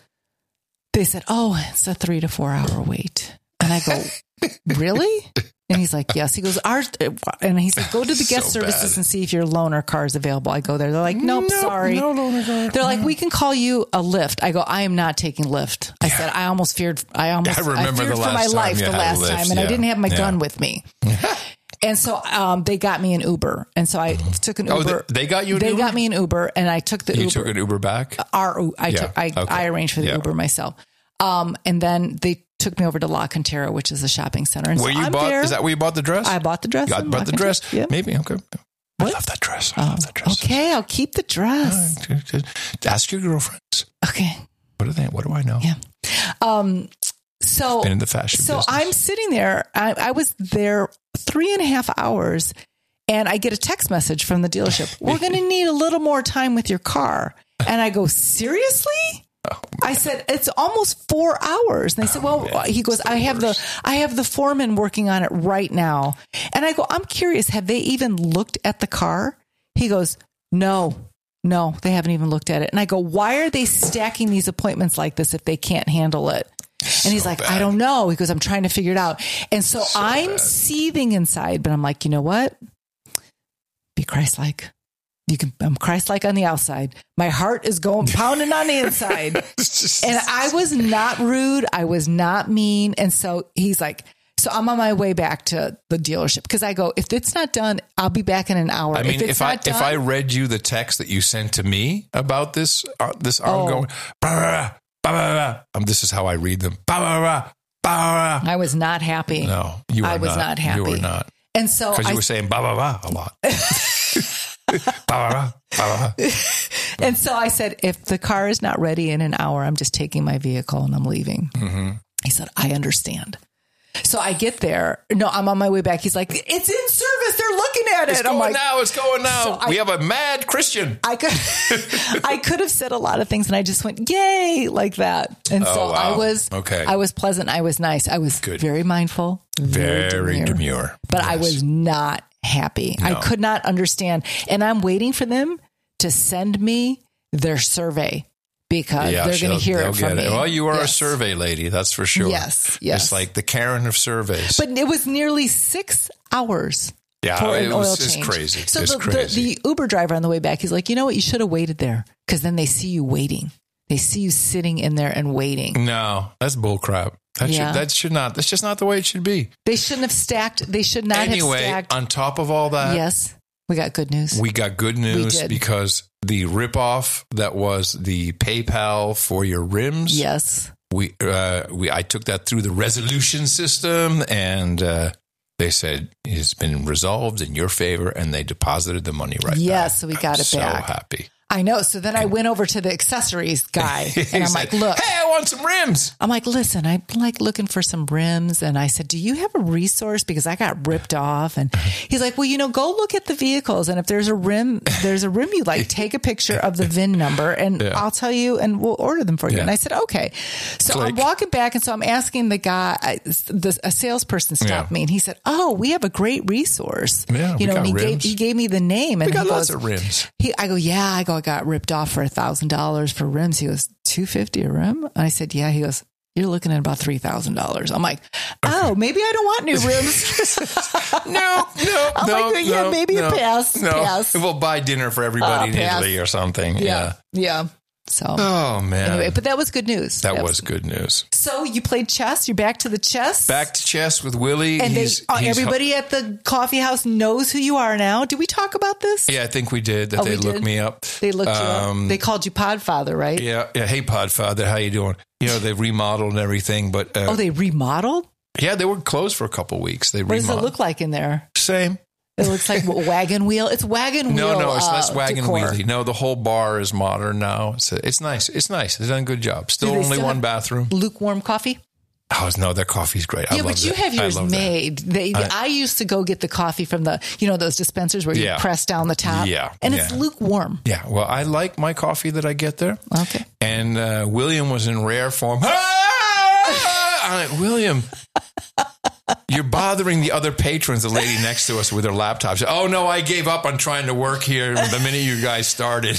S3: they said, "Oh, it's a three to four hour wait." And I go, "Really?" And he's like, "Yes." He goes, "Ours," and he said, "Go to the guest
S2: So
S3: services
S2: bad.
S3: and see if your loaner car is available." I go there. They're like, "Nope,
S2: No,
S3: sorry."
S2: no loaner car.
S3: They're like, "We can call you a lift." I go, "I am not taking Lyft." I said, "I almost feared. I almost.
S2: I remember
S3: feared
S2: the
S3: for
S2: last
S3: my
S2: time
S3: life
S2: you
S3: the
S2: had a
S3: last
S2: Lyft,
S3: time, and I
S2: yeah.
S3: didn't have my
S2: Yeah.
S3: gun with me." And so um, they got me an Uber, and so I took an
S2: Oh,
S3: Uber.
S2: they- they got you an
S3: They
S2: Uber?
S3: got me an Uber, and I took the
S2: You
S3: Uber.
S2: took an Uber back?
S3: Our, I
S2: Yeah,
S3: took, I,
S2: okay.
S3: I arranged for the
S2: Yeah.
S3: Uber myself. Um, and then they took me over to La Cantera, which is a shopping center. And
S2: Where
S3: so
S2: you
S3: I'm
S2: bought?
S3: there.
S2: Is that where you bought the dress?
S3: I bought the dress.
S2: You
S3: in
S2: bought
S3: La
S2: the
S3: Cantera.
S2: dress?
S3: Yeah.
S2: Maybe. Okay. I
S3: What?
S2: love that dress. I love that dress.
S3: Okay, I'll keep the dress.
S2: Ask your girlfriends.
S3: Okay.
S2: What do they? What do I know?
S3: Yeah. Um. So
S2: Been in the fashion
S3: So
S2: business.
S3: I'm sitting there. I, I was there three and a half hours, and I get a text message from the dealership. We're going to need a little more time with your car. And I go, seriously?
S2: Oh,
S3: I said, it's almost four hours. And they said, well,
S2: man,
S3: he goes,
S2: it's the
S3: I have
S2: worst.
S3: the, I have the foreman working on it right now. And I go, I'm curious. Have they even looked at the car? He goes, no, no, they haven't even looked at it. And I go, why are they stacking these appointments like this if they can't handle it? And he's
S2: So
S3: like,
S2: bad.
S3: I don't know. He goes, I'm trying to figure it out. And so,
S2: So
S3: I'm
S2: bad.
S3: seething inside, but I'm like, you know what? Be Christ-like. You can, I'm Christ-like on the outside. My heart is going pounding on the inside. And I was not rude. I was not mean. And so he's like, so I'm on my way back to the dealership because I go, if it's not done, I'll be back in an hour.
S2: I mean,
S3: if, it's
S2: if I
S3: not
S2: if
S3: done,
S2: I read you the text that you sent to me about this uh, this arm
S3: Oh.
S2: going, bah, bah, bah, bah, bah, um, this is how I read them. Bah, bah, bah, bah, bah.
S3: I was not happy.
S2: No, you were
S3: I was not happy.
S2: You were not.
S3: And so
S2: Because
S3: I,
S2: you were saying bah, bah, bah a lot. Bah, bah, bah, bah, bah.
S3: and so I said, if the car is not ready in an hour, I'm just taking my vehicle and I'm leaving.
S2: Mm-hmm.
S3: He said, I understand. So I get there. No, I'm on my way back. He's like, it's in service. They're looking at it.
S2: It's
S3: I'm
S2: going
S3: like,
S2: now. It's going now.
S3: So I-
S2: we have a mad Christian.
S3: I could, I could have said a lot of things, and I just went, "Yay!" like that. And
S2: Oh,
S3: so
S2: wow.
S3: I was,
S2: Okay.
S3: I was pleasant. I was nice. I was
S2: Good.
S3: very mindful,
S2: Very demure.
S3: demure, but I
S2: Yes.
S3: was not happy. I
S2: No.
S3: could not understand, and I'm waiting for them to send me their survey because
S2: Yeah,
S3: they're going
S2: she'll-
S3: to hear
S2: they'll
S3: it from
S2: get
S3: me.
S2: Well, you are a
S3: Yes.
S2: survey lady, that's for sure.
S3: Yes, yes.
S2: It's like the Karen of surveys.
S3: But it was nearly six hours.
S2: yeah,
S3: for
S2: it
S3: an
S2: was
S3: oil
S2: it's
S3: change.
S2: crazy.
S3: So
S2: it's
S3: the,
S2: crazy.
S3: The, the Uber driver on the way back, he's like, you know what? You should have waited there because then they see you waiting. They see you sitting in there and waiting.
S2: no, that's bull crap. That
S3: Yeah.
S2: should that should not. That's just not the way it should be.
S3: They shouldn't have stacked. They should not
S2: Anyway,
S3: have stacked.
S2: on top of all that,
S3: Yes, we got good news.
S2: we got good news
S3: did.
S2: because the ripoff that was the PayPal for your rims.
S3: Yes.
S2: we uh, we I took that through the resolution system, and uh, they said it's been resolved in your favor, and they deposited the money right
S3: Yes,
S2: back.
S3: so we got
S2: I'm
S3: it
S2: so
S3: back.
S2: happy.
S3: I know. So then I went over to the accessories guy and
S2: He
S3: I'm
S2: said,
S3: like, look,
S2: hey, I want some rims.
S3: I'm like, listen, I'm like looking for some rims. And I said, do you have a resource? Because I got ripped off. And he's like, well, you know, go look at the vehicles. And if there's a rim, there's a rim you like, take a picture of the V I N number and
S2: Yeah.
S3: I'll tell you and we'll order them for you.
S2: Yeah.
S3: And I said, okay. So I'm
S2: Click.
S3: walking back. And so I'm asking the guy, I- the, a salesperson stopped
S2: Yeah.
S3: me and he said, oh, we have a great resource.
S2: Yeah,
S3: you
S2: we
S3: know,
S2: got
S3: and he gave,
S2: rims.
S3: he gave me the name and
S2: We got
S3: he
S2: lots
S3: goes,
S2: of rims.
S3: he, I go, yeah. I go, I got ripped off for a thousand dollars for rims. He goes, two fifty a rim. And I said, yeah. He goes, you're looking at about three thousand dollars. I'm like, oh, maybe I don't want new rims.
S2: No, no,
S3: I'm
S2: no,
S3: like, yeah,
S2: no,
S3: maybe a
S2: no,
S3: pass,
S2: No,
S3: pass.
S2: we'll buy dinner for everybody
S3: Uh,
S2: in
S3: pass.
S2: Italy or something. Yeah.
S3: yeah. Yeah. So
S2: Oh man,
S3: anyway, but that was good news.
S2: that was good news.
S3: So you played chess. You're back to the chess.
S2: Back to chess with Willie.
S3: And they,
S2: he's,
S3: uh,
S2: he's-
S3: everybody at the coffee house knows who you are now. Did we talk about this?
S2: Yeah, I think we did. That
S3: Oh,
S2: they
S3: we
S2: looked
S3: did?
S2: me up.
S3: They looked you
S2: Um,
S3: up. They called you Podfather, right?
S2: Yeah, yeah. Hey, Podfather, how you doing? You know, they've remodeled and everything, but uh,
S3: Oh, they remodeled?
S2: yeah, they were closed for a couple weeks. They
S3: What does it
S2: remodeled.
S3: look like in there?
S2: Same.
S3: It looks like wagon wheel. It's wagon wheel.
S2: No, no, it's
S3: uh,
S2: less wagon
S3: decor.
S2: wheelie. No, the whole bar is modern now. It's, it's nice. It's nice. They've done a good job. Still
S3: Do they
S2: only
S3: still
S2: one
S3: have
S2: bathroom.
S3: Lukewarm coffee?
S2: Oh no, their coffee's great. I
S3: Yeah,
S2: love
S3: but you
S2: that.
S3: have
S2: I
S3: yours
S2: love that.
S3: made. They, I, used to go get the coffee from the, you know, those dispensers where you
S2: Yeah.
S3: press down the top.
S2: Yeah,
S3: And it's
S2: yeah.
S3: lukewarm.
S2: Yeah, well, I like my coffee that I get there.
S3: Okay.
S2: And uh, William was in rare form. Ah! I'm like, William, you're bothering the other patrons, the lady next to us with her laptop. She, oh, no, I gave up on trying to work here the minute you guys started.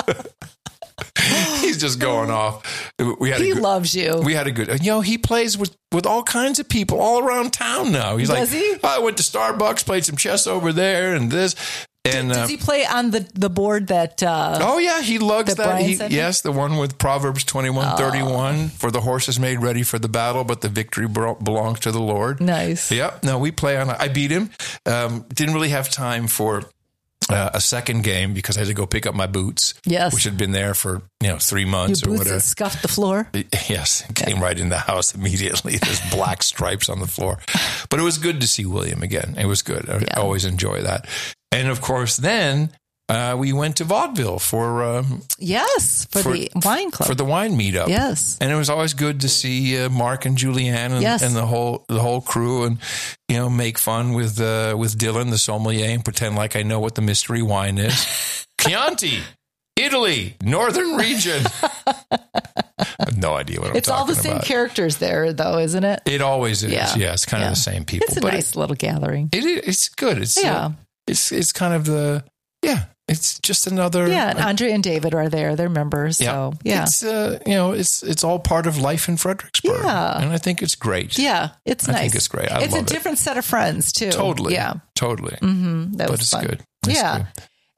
S2: He's just going off. We had
S3: He
S2: a good,
S3: loves you.
S2: we had a good, you know, he plays with, with all kinds of people all around town now. He's
S3: Does
S2: like,
S3: he?
S2: I went to Starbucks, played some chess over there and this. And uh,
S3: Does he play on the, the board that, uh,
S2: oh yeah, he lugs
S3: That
S2: that.
S3: Brian
S2: He,
S3: sent you?
S2: yes, the one with Proverbs twenty-one thirty-one. For the horse is made ready for the battle, but the victory bro- belongs to the Lord.
S3: nice.
S2: Yep. No, we play on. I beat him. Um, didn't really have time for uh, a second game because I had to go pick up my boots.
S3: Yes.
S2: which had been there for you know three
S3: Your
S2: months or
S3: boots
S2: whatever.
S3: that scuffed the floor.
S2: Yes, it came right in the house immediately. There's black stripes on the floor. But it was good to see William again. It was good. I
S3: Yeah.
S2: always enjoy that. And of course, then uh, we went to vaudeville for um,
S3: Yes. For,
S2: For-
S3: the wine club.
S2: for the wine meetup.
S3: Yes.
S2: And it was always good to see uh, Mark and Julianne and,
S3: Yes.
S2: and the whole the whole crew, and you know make fun with uh, with Dylan, the sommelier, and pretend like I know what the mystery wine is. Chianti, Italy, Northern region. I have no idea what I'm
S3: It's all
S2: talking
S3: the same
S2: about.
S3: characters there, though, isn't it?
S2: It always is.
S3: Yeah.
S2: Yeah, it's kind
S3: Yeah.
S2: of the same people.
S3: It's a
S2: but
S3: nice little gathering.
S2: it, it, it's good. It's uh,
S3: Yeah.
S2: it's it's kind of the yeah. It's just another
S3: Yeah. And Andre and David are there. They're members. So, yeah.
S2: It's uh, you know, it's it's all part of life in Fredericksburg.
S3: Yeah.
S2: And I think it's great.
S3: Yeah. It's
S2: I
S3: nice.
S2: think it's great. I
S3: it's
S2: love
S3: a
S2: it.
S3: different set of friends, too.
S2: Totally.
S3: Yeah.
S2: Totally.
S3: Mm-hmm. That
S2: But
S3: was
S2: it's
S3: fun.
S2: good. It's
S3: yeah.
S2: good.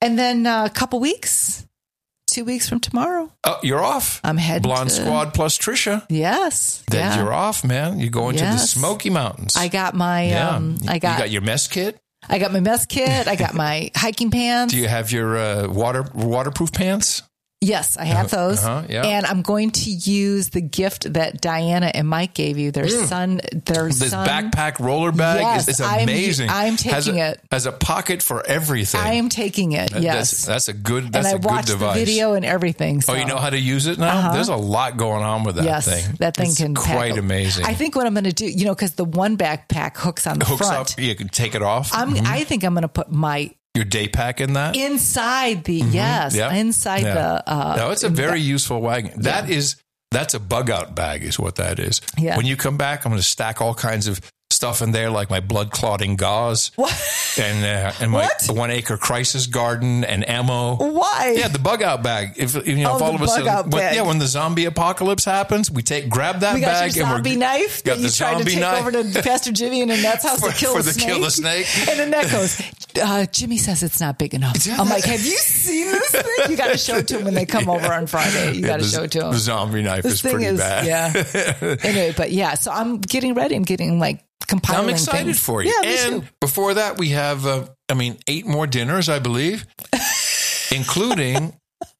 S3: And then uh, a couple weeks, two weeks from tomorrow.
S2: Oh, you're off.
S3: I'm heading
S2: Blonde
S3: to-
S2: Squad plus Trisha.
S3: Yes.
S2: Then
S3: yeah.
S2: you're off, man. You're going to the
S3: Yes.
S2: Smoky Mountains.
S3: I got my,
S2: yeah.
S3: um, I got,
S2: you got your mess kit.
S3: I got my mess kit. I got my hiking pants.
S2: Do you have your uh, water waterproof pants?
S3: Yes, I have those.
S2: Uh-huh, yeah.
S3: And I'm going to use the gift that Diana and Mike gave you. Their son, their
S2: This
S3: son.
S2: backpack roller bag
S3: Yes,
S2: is, is
S3: I'm-
S2: amazing.
S3: I'm
S2: has
S3: taking
S2: a,
S3: it.
S2: Has a pocket for everything.
S3: I am taking it.
S2: That-
S3: Yes.
S2: That's, that's a good, that's
S3: and I
S2: a good
S3: watched
S2: device.
S3: the video and everything. So.
S2: Oh, you know how to use it now?
S3: Uh-huh.
S2: There's a lot going on with that
S3: yes,
S2: thing.
S3: that thing
S2: it's
S3: can
S2: quite
S3: pack.
S2: amazing.
S3: I think what I'm going to do, you know, because the one backpack hooks on the
S2: Hooks
S3: front.
S2: up, you can take it off.
S3: I'm, I think I'm going to put my
S2: your day pack in that.
S3: inside the yes,
S2: Yeah.
S3: inside
S2: Yeah.
S3: the. Uh,
S2: no, it's a very useful wagon. That is that's a bug out bag, is what that is.
S3: Yeah.
S2: When you come back, I'm going to stack all kinds of stuff in there, like my blood clotting gauze
S3: What?
S2: and uh, and my
S3: What?
S2: one acre crisis garden and ammo.
S3: Why?
S2: Yeah, the bug out bag. If you know,
S3: Oh,
S2: if all
S3: the
S2: of a
S3: bug
S2: sudden,
S3: out
S2: when,
S3: bag.
S2: yeah, when the zombie apocalypse happens, we take grab that
S3: we got
S2: bag
S3: your zombie
S2: and we're
S3: knife
S2: got
S3: that you
S2: the
S3: tried to
S2: zombie
S3: take
S2: knife.
S3: over to Pastor Jimmy and Annette's house
S2: For-
S3: to kill
S2: for
S3: the
S2: the
S3: snake.
S2: kill the snake.
S3: And Annette goes, uh, Jimmy says it's not big enough.
S2: Yeah,
S3: I'm
S2: that-
S3: like, have you seen this thing? You got to show it to him when they come over on Friday. You
S2: Yeah,
S3: got to
S2: the-
S3: show it to
S2: The
S3: him.
S2: zombie knife
S3: This
S2: is
S3: thing
S2: pretty
S3: is,
S2: bad.
S3: yeah. Anyway, but yeah, so I'm getting ready. I'm getting like compiling
S2: I'm excited
S3: things.
S2: for you.
S3: Yeah, me
S2: and
S3: too.
S2: before that, we have, uh, I mean, eight more dinners, I believe, including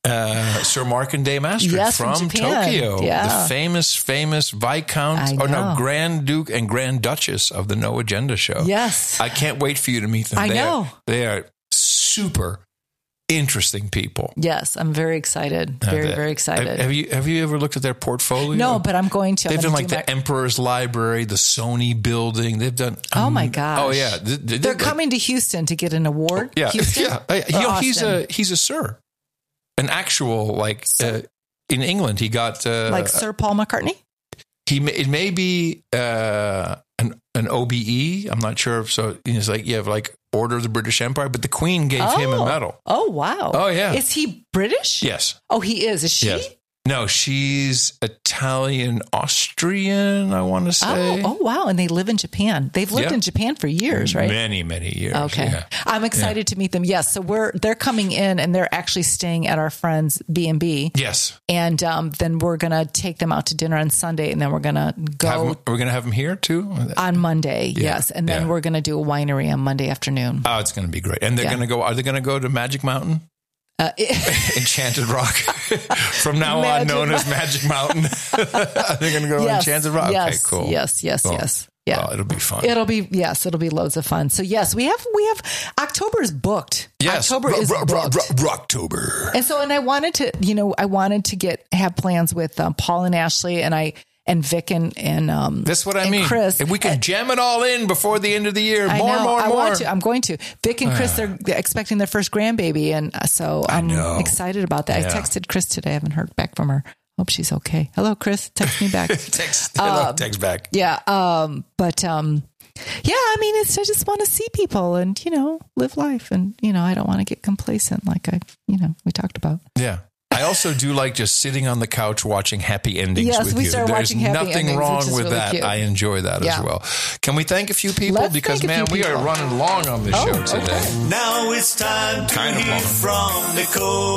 S2: uh, Sir Markandeya Master
S3: Yes,
S2: from,
S3: from Japan.
S2: Tokyo,
S3: Yeah.
S2: the famous, famous Viscount,
S3: I
S2: or no,
S3: know.
S2: Grand Duke and Grand Duchess of the No Agenda Show.
S3: Yes.
S2: I can't wait for you to meet them.
S3: I
S2: they
S3: know.
S2: Are, they are super interesting people.
S3: Yes, I'm very excited. Very,
S2: Uh,
S3: very
S2: Have,
S3: excited.
S2: have you have you ever looked at their portfolio?
S3: No, but I'm going to. I'm
S2: They've done
S3: gonna
S2: like
S3: do
S2: the
S3: my-
S2: Emperor's Library, the Sony building. They've done.
S3: Oh my
S2: um,
S3: gosh.
S2: Oh yeah, They- they-
S3: They're
S2: like-
S3: coming to Houston to get an award.
S2: Yeah,
S3: Houston?
S2: yeah. Uh, you
S3: Or
S2: know, he's
S3: Austin?
S2: a he's a sir, an actual like
S3: Sir?
S2: uh, in England. He got uh,
S3: like Sir Paul McCartney.
S2: he may, it may be uh, an an O B E. I'm not sure. So it's like you have like Order of the British Empire, but the Queen gave him a
S3: Oh.
S2: medal.
S3: Oh wow.
S2: Oh, yeah.
S3: Is he British?
S2: Yes.
S3: Oh, he is. Is she?
S2: Yes. No, she's Italian Austrian, I want to say.
S3: Oh, oh wow. And they live in Japan. They've lived
S2: Yeah.
S3: in Japan for years, right?
S2: Many, many years.
S3: Okay.
S2: Yeah.
S3: I'm excited to meet them. Yes. So we're they're coming in and they're actually staying at our friend's B and B.
S2: Yes.
S3: And um, then we're going to take them out to dinner on Sunday and then we're going to go
S2: Have 'em- are we going to have them here too?
S3: on Monday.
S2: Yeah,
S3: Yes. And then
S2: yeah.
S3: we're going to do a winery on Monday afternoon.
S2: Oh, it's going to be great. And they're
S3: Yeah.
S2: going to go, are they going to go to Magic Mountain?
S3: Uh,
S2: Enchanted Rock. From now
S3: Magic
S2: on, known
S3: Mo-
S2: as Magic Mountain. Are they going to go to
S3: yes,
S2: Enchanted Rock?
S3: Yes,
S2: Okay, cool.
S3: Yes, yes,
S2: Cool.
S3: yes. Yeah.
S2: Oh, it'll be fun.
S3: It'll be yes, it'll be loads of fun. So yes, we have we have October is booked.
S2: yes.
S3: October is
S2: Ro- ro-
S3: booked.
S2: ro- Rocktober.
S3: And so, and I wanted to, you know, I wanted to get have plans with um, Paul and Ashley, and I and Vic and and um,
S2: That's what I
S3: and
S2: mean.
S3: Chris.
S2: If we can jam it all in before the end of the year,
S3: I
S2: more,
S3: know.
S2: more,
S3: I
S2: more.
S3: want to. I'm going to. Vic and Chris, they're expecting their first grandbaby, and so I'm
S2: know.
S3: excited about that.
S2: Yeah.
S3: I texted Chris today. I haven't heard back from her. Hope she's okay. Hello, Chris. Text me back.
S2: text, hello,
S3: Um,
S2: text back.
S3: Yeah. Um, but um, yeah, I mean, it's I just want to see people and, you know, live life. And, you know, I don't want to get complacent like I, you know, we talked about.
S2: Yeah. I also do like just sitting on the couch watching happy endings
S3: Yes,
S2: with
S3: we
S2: you.
S3: started
S2: There's
S3: watching happy
S2: nothing
S3: endings,
S2: wrong
S3: which is
S2: with
S3: really
S2: that.
S3: cute.
S2: I enjoy that
S3: Yeah.
S2: as well. Can we thank a few people?
S3: Let's
S2: because,
S3: thank a
S2: man,
S3: few
S2: we are
S3: people.
S2: running long on the
S3: Oh,
S2: show today.
S3: okay.
S1: Now it's time to
S2: Kind of
S1: hear
S2: long.
S1: from the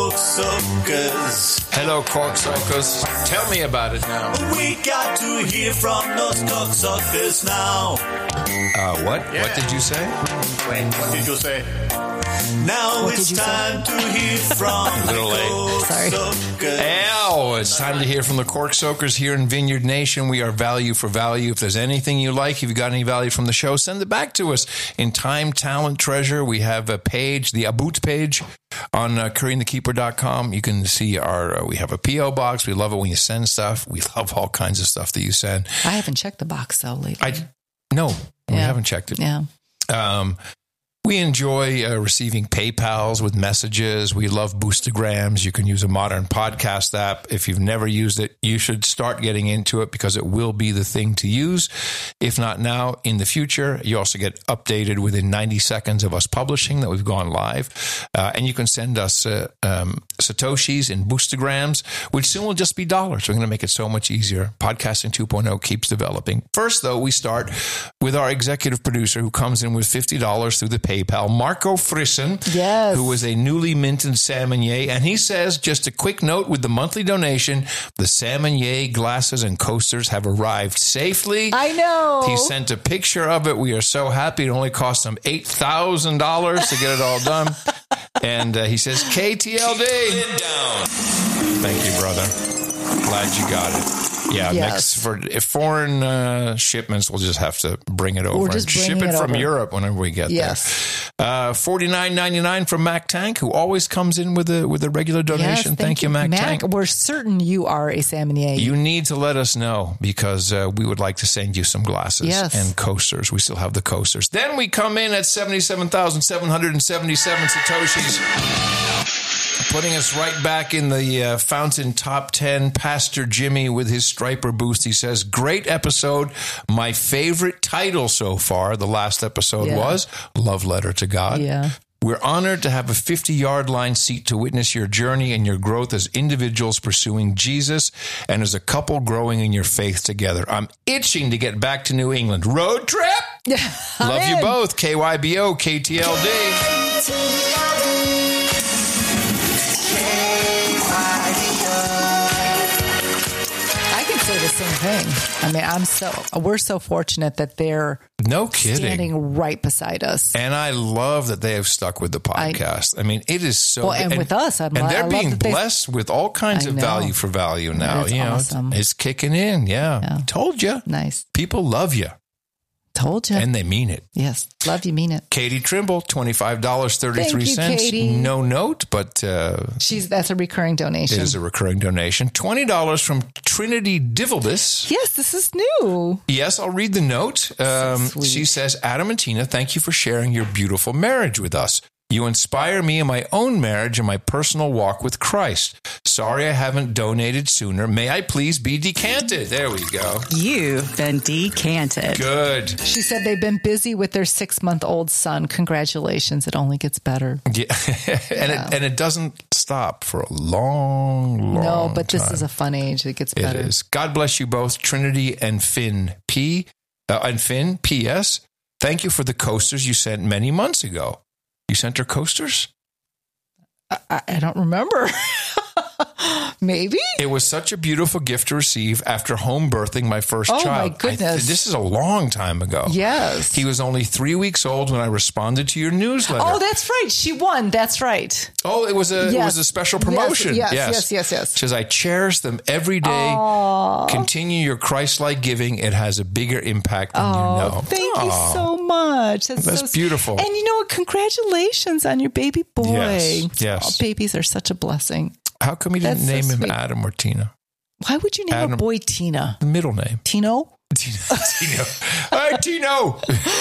S1: cocksuckers.
S2: Hello, Corksuckers. Tell me about it now.
S1: We got to hear from those cocksuckers now.
S2: Uh, what? What did you say?
S1: Wait, what did you say? Now
S3: What
S1: it's
S3: did you
S1: time to hear from the
S2: little late.
S3: Sorry.
S1: cocksuckers.
S2: Ow, it's time to hear from the Corksoakers here in Vineyard Nation. We are value for value. If there's anything you like, if you've got any value from the show, send it back to us in Time, Talent, Treasure. We have a page, the About page on uh, curry and the keeper dot com. You can see our, uh, we have a P O box. We love it when you send stuff. We love all kinds of stuff that you send.
S3: I haven't checked the box though lately.
S2: I, no, we
S3: Yeah.
S2: haven't checked it.
S3: yeah.
S2: Um, we enjoy uh, receiving PayPals with messages. We love Boostagrams. You can use a modern podcast app. If you've never used it, you should start getting into it because it will be the thing to use. If not now, in the future. You also get updated within ninety seconds of us publishing that we've gone live. Uh, and you can send us uh, um, Satoshis in Boostagrams, which soon will just be dollars. We're going to make it so much easier. Podcasting two point oh keeps developing. First, though, we start with our executive producer who comes in with fifty dollars through the PayPal. Marco Frissen,
S3: Yes.
S2: who was a newly minted Salmonier. And he says, just a quick note with the monthly donation, the Salmonier glasses and coasters have arrived safely.
S3: I know.
S2: He sent a picture of it. We are so happy. It only cost him eight thousand dollars to get it all done. And uh, he says, K T L D. Thank you, brother. Glad you got it. Yeah,
S3: Yes.
S2: next for if foreign uh, shipments, we'll just have to bring it over
S3: We're
S2: and
S3: just
S2: ship
S3: bringing
S2: it
S3: it
S2: from
S3: over.
S2: Europe whenever we get
S3: Yes.
S2: there. Uh, forty-nine ninety-nine from Mac Tank, who always comes in with a with a regular donation.
S3: Yes,
S2: thank, you, Mac, Tank.
S3: We're certain you are a Salmonier.
S2: You need to let us know because uh, we would like to send you some glasses
S3: Yes.
S2: and coasters. We still have the coasters. Then we come in at seventy-seven thousand seven hundred seventy-seven Satoshis. Putting us right back in the uh, fountain top ten, Pastor Jimmy with his striper boost. He says, great episode. My favorite title so far, the last episode
S3: Yeah.
S2: was Love Letter to God.
S3: Yeah.
S2: We're honored to have a fifty-yard line seat to witness your journey and your growth as individuals pursuing Jesus and as a couple growing in your faith together. I'm itching to get back to New England. Road trip?
S3: I'm
S2: Love you
S3: in.
S2: both. K Y B O, K T L D.
S3: I can say the same thing. I mean, I'm so we're so fortunate that they're
S2: No kidding.
S3: standing right beside us.
S2: And I love that they have stuck with the podcast. I, mean, it is so
S3: Well, and with us, I'm
S2: and
S3: li-
S2: they're
S3: I love
S2: being
S3: that they-
S2: blessed with all kinds
S3: I
S2: of
S3: know.
S2: value for value now.
S3: That's
S2: you know,
S3: awesome.
S2: it's, it's kicking in. Yeah.
S3: Yeah.
S2: Told you.
S3: Nice.
S2: People love you.
S3: Told you.
S2: And they mean it.
S3: Yes. Love you, mean it.
S2: Katie Trimble, twenty-five dollars and thirty-three cents.
S3: Thank you, Katie.
S2: No note, but uh,
S3: She's that's a recurring donation.
S2: it is a recurring donation. twenty dollars from Trinity Divilbus.
S3: Yes, this is new.
S2: Yes, I'll read the note. Um,
S3: sweet.
S2: she says, Adam and Tina, thank you for sharing your beautiful marriage with us. You inspire me in my own marriage and my personal walk with Christ. Sorry I haven't donated sooner. May I please be decanted? There we go.
S4: You've been decanted.
S2: Good.
S3: She said they've been busy with their six month old son. Congratulations. It only gets better.
S2: Yeah. and, it, and it doesn't stop for a long, long
S3: No, but this
S2: time.
S3: is a fun age. It gets
S2: It
S3: better.
S2: is. God bless you both, Trinity and Finn P. Uh, and Finn, P S. Thank you for the coasters you sent many months ago. You sent her coasters?
S3: I, I don't remember. Maybe?
S2: It was such a beautiful gift to receive after home birthing my first
S3: Oh, my
S2: child. I-
S3: goodness.
S2: this is a long time ago.
S3: Yes.
S2: He was only three weeks old when I responded to your newsletter.
S3: Oh, that's right. She won. That's right.
S2: Oh, it was a it
S3: Yes.
S2: was a special promotion.
S3: Yes, yes, yes, yes, yes.
S2: She says, I cherish them every day. Continue your Christ-like giving. It has a bigger impact than you know.
S3: Thank
S2: Aw.
S3: you so much. That's,
S2: That's
S3: so s-
S2: beautiful.
S3: And you know what? Congratulations on your baby boy.
S2: Yes, yes.
S3: Oh, babies are such a blessing.
S2: How come you didn't
S3: That's so
S2: name him
S3: sweet.
S2: Adam or Tina?
S3: Why would you name
S2: Adam.
S3: a boy Tina?
S2: The middle name.
S3: Tino?
S2: Tino. Tino. Hi, Tino.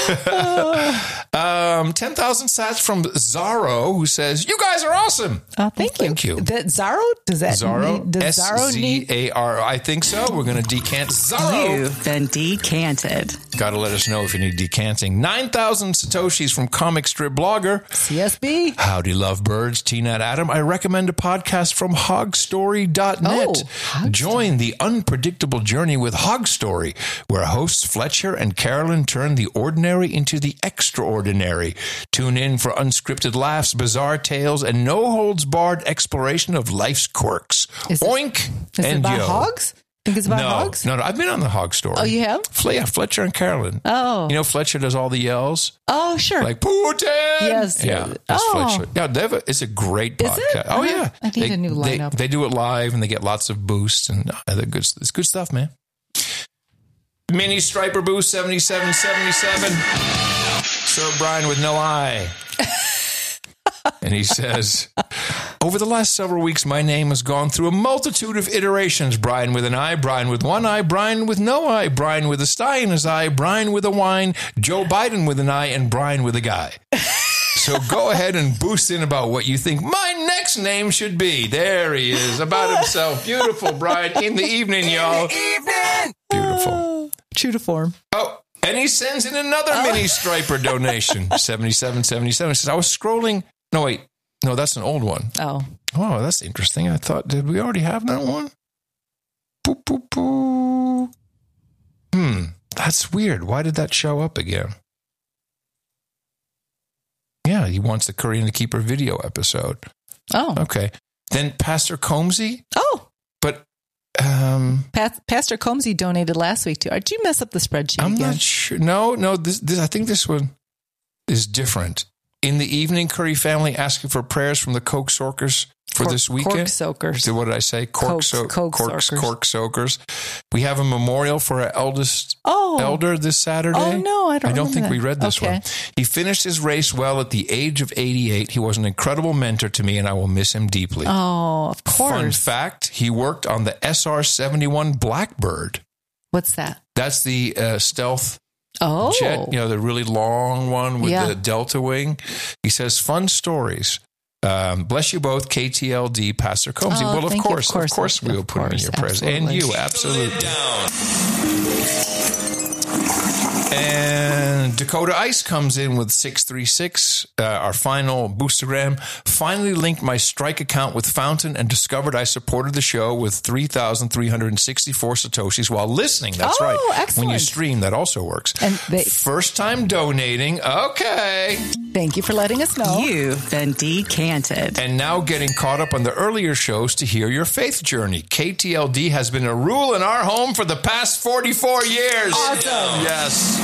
S2: um, ten thousand sats from Zaro, who says, you guys are awesome.
S3: Oh, thank
S2: Well,
S3: you.
S2: thank you.
S3: That Zaro? Does that
S2: Zaro,
S3: need, does
S2: S
S3: Zaro
S2: Z
S3: need?
S2: A R. I think so. We're going to decant Zaro.
S4: You've been decanted.
S2: Got to let us know if you need decanting. nine thousand Satoshis from Comic Strip Blogger.
S3: C S B?
S2: Howdy, lovebirds. Tina and Adam. I recommend a podcast from hog story dot net.
S3: Oh, Hog
S2: Join the unpredictable journey with Hog Story, where hosts Fletcher and Carolyn turn the ordinary into the extraordinary. Tune in for unscripted laughs, bizarre tales, and no-holds-barred exploration of life's quirks.
S3: Is it-
S2: Oink
S3: Is it
S2: and
S3: about
S2: yo.
S3: hogs? Think it's about
S2: no,
S3: hogs?
S2: no, no. I've been on the Hog Story.
S3: Oh, you have?
S2: Fle- yeah, Fletcher and Carolyn.
S3: Oh.
S2: You know, Fletcher does all the yells.
S3: Oh, sure.
S2: Like Putin.
S3: Yes.
S2: Yeah. That's
S3: Oh.
S2: Fletcher. Yeah, they've a, it's a great
S3: Is
S2: podcast.
S3: it?
S2: Oh
S3: Uh-huh.
S2: yeah.
S3: I need
S2: they,
S3: a new
S2: they-
S3: lineup.
S2: They, do it live and they get lots of boosts and uh, they're good. It's good stuff, man. Mini Striper Boost seventy-seven seventy-seven. Sir Brian with no eye. And he says, over the last several weeks, my name has gone through a multitude of iterations. Brian with an eye, Brian with one eye, Brian with no eye, Brian with a sty in his eye, Brian with a wine, Joe Biden with an eye, and Brian with a guy. So go ahead and boost in about what you think my next name should be. There he is, about himself. Beautiful, Brian. In the evening, y'all. Beautiful.
S3: True to form.
S2: Oh, and he sends in another mini striper donation. seventy-seven seventy-seven. He says, I was scrolling. No, wait. No, that's an old one.
S3: Oh.
S2: Oh, that's interesting. I thought, did we already have that one? Poo, poo, poo. Hmm. That's weird. Why did that show up again? Yeah, he wants the Curry and the Keeper video episode.
S3: Oh.
S2: Okay. Then Pastor Combsy.
S3: Oh.
S2: But um,
S3: Pa- Pastor Combsy donated last week too. Did you mess up the spreadsheet
S2: I'm
S3: again?
S2: not sure. No, no. This, this, I think this one is different. In the evening, Curry family asking for prayers from the Coke Soakers for
S3: Cork,
S2: this weekend.
S3: Cork soakers.
S2: So what did I say? Cork,
S3: Cokes,
S2: so,
S3: Coke
S2: corks,
S3: soakers.
S2: cork soakers. We have a memorial for our eldest
S3: Oh.
S2: elder this Saturday.
S3: Oh, no, I don't
S2: I don't
S3: remember
S2: think
S3: that.
S2: we read this
S3: Okay.
S2: one. He finished his race well at the age of eighty-eight. He was an incredible mentor to me, and I will miss him deeply.
S3: Oh, of course.
S2: Fun fact, he worked on the S R seventy-one Blackbird.
S3: What's that?
S2: That's the uh, stealth
S3: Oh.
S2: jet, you know, the really long one with
S3: Yeah.
S2: the delta wing. He says, fun stories. Um, bless you both, K T L D, Pastor Combsy.
S3: Oh,
S2: well, of
S3: thank you,
S2: course,
S3: of course,
S2: of course,
S3: of
S2: we will put him in
S3: course,
S2: your prayers. And
S3: absolutely.
S2: you, absolutely. And Dakota Ice comes in with six three six, uh, our final boostergram. Finally linked my Strike account with Fountain and discovered I supported the show with three thousand three hundred sixty-four Satoshis while listening. That's
S3: Oh,
S2: right.
S3: excellent.
S2: When you stream, that also works.
S3: And they-
S2: First time donating. Okay.
S3: Thank you for letting us know.
S4: You've been decanted.
S2: And now getting caught up on the earlier shows to hear your faith journey. K T L D has been a rule in our home for the past forty-four years.
S3: Awesome.
S2: Yes.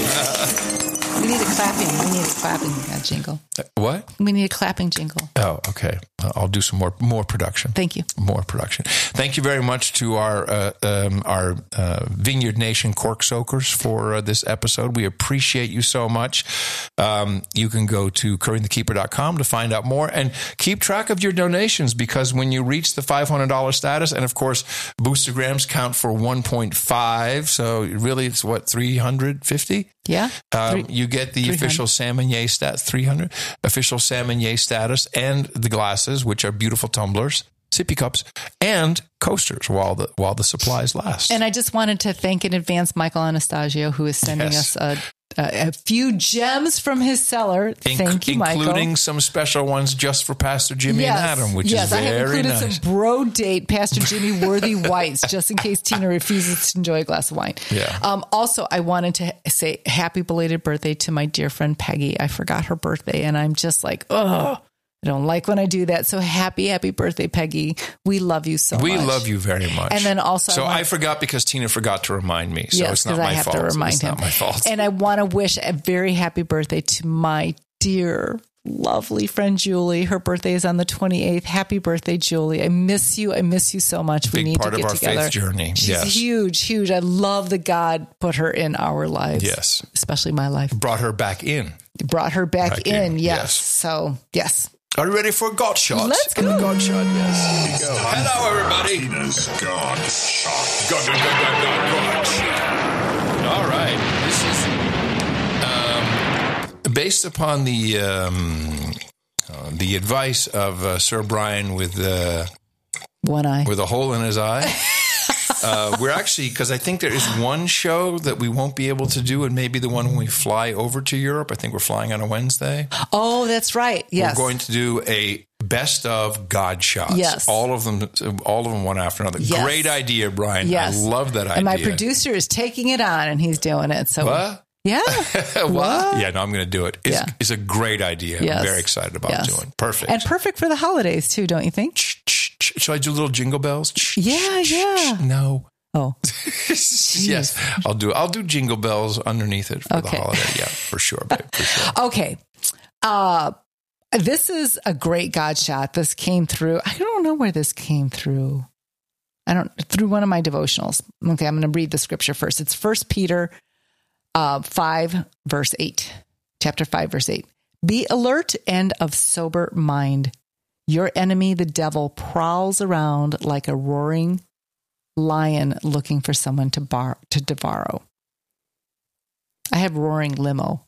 S3: We need a clapping. We need a clapping uh, jingle.
S2: What?
S3: We need a clapping jingle.
S2: Oh, okay. I'll do some more more production.
S3: Thank you.
S2: More production. Thank you very much to our uh, um, our uh, Vineyard Nation Cork Soakers for uh, this episode. We appreciate you so much. Um, you can go to curry and the keeper dot com to find out more and keep track of your donations, because when you reach the five hundred dollars status, and of course, Boostergrams count for one point five, so really it's what, three hundred fifty?
S3: Yeah.
S2: Um,
S3: Three-
S2: you get the
S3: three hundred.
S2: official Salmonier stat three hundred official Salmonier status and the glasses, which are beautiful tumblers, sippy cups, and coasters while the while the supplies last.
S3: And I just wanted to thank in advance Michael Anastasio, who is sending
S2: Yes.
S3: us a, a, a few gems from his cellar.
S2: Inc-
S3: Thank you, Michael.
S2: including some special ones just for Pastor Jimmy
S3: yes,
S2: and Adam, which
S3: yes,
S2: is
S3: I have
S2: very
S3: included
S2: nice.
S3: some bro date Pastor Jimmy worthy whites, just in case Tina refuses to enjoy a glass of wine.
S2: Yeah.
S3: Um, also, I wanted to say happy belated birthday to my dear friend Peggy. I forgot her birthday, and I'm just like, oh, I don't like when I do that. So happy, happy birthday, Peggy. We love you so
S2: we
S3: much.
S2: love you very much.
S3: And then also,
S2: so
S3: I, want,
S2: I forgot because Tina forgot to remind me. So
S3: yes,
S2: it's not
S3: because I
S2: my
S3: have
S2: fault.
S3: to remind
S2: it's
S3: him.
S2: not my fault.
S3: And I want to wish a very happy birthday to my dear, lovely friend Julie. Her birthday is on the twenty-eighth. Happy birthday, Julie. I miss you. I miss you so much. We
S2: Big
S3: need
S2: part
S3: to
S2: of
S3: get
S2: our
S3: together.
S2: faith journey.
S3: She's
S2: Yes.
S3: huge, huge. I love that God put her in our lives.
S2: Yes.
S3: Especially my life.
S2: Brought her back in.
S3: Brought her back,
S2: Back
S3: in.
S2: in,
S3: Yes.
S2: yes.
S3: So, yes.
S2: Are you ready for a God shot?
S3: Let's go.
S2: A God shot, yes. Here we go. Hello, everybody.
S5: Tina's God Shot.
S2: God, God, God, God, God, God shot. All right. This is um, based upon the um, uh, the advice of uh, Sir Brian with uh,
S3: One eye.
S2: with a hole in his eye. Uh, we're actually, because I think there is one show that we won't be able to do, and maybe the one when we fly over to Europe. I think we're flying on a Wednesday.
S3: Oh, that's right. Yes.
S2: We're going to do a best of God shots.
S3: Yes.
S2: All of them, all of them one after another.
S3: Yes.
S2: Great idea, Brian.
S3: Yes.
S2: I love that idea.
S3: And my producer is taking it on, and he's doing it. So,
S2: What?
S3: yeah.
S2: What? Yeah, no, I'm going to do it. It's,
S3: Yeah.
S2: it's a great idea.
S3: Yes.
S2: I'm very excited about
S3: Yes.
S2: doing. Perfect.
S3: And perfect for the holidays, too, don't you think?
S2: Should I do little jingle bells?
S3: Yeah, yeah.
S2: No.
S3: Oh,
S2: Yes, I'll do. I'll do jingle bells underneath it for
S3: Okay.
S2: the holiday. Yeah, for sure, babe, for sure.
S3: okay. Uh, this is a great God shot. This came through. I don't know where this came through. I don't through one of my devotionals. Okay, I'm going to read the scripture first. It's First Peter uh, five, verse eight, chapter five, verse eight. Be alert and of sober mind. Your enemy, the devil, prowls around like a roaring lion looking for someone to bar to devour. I have roaring limo.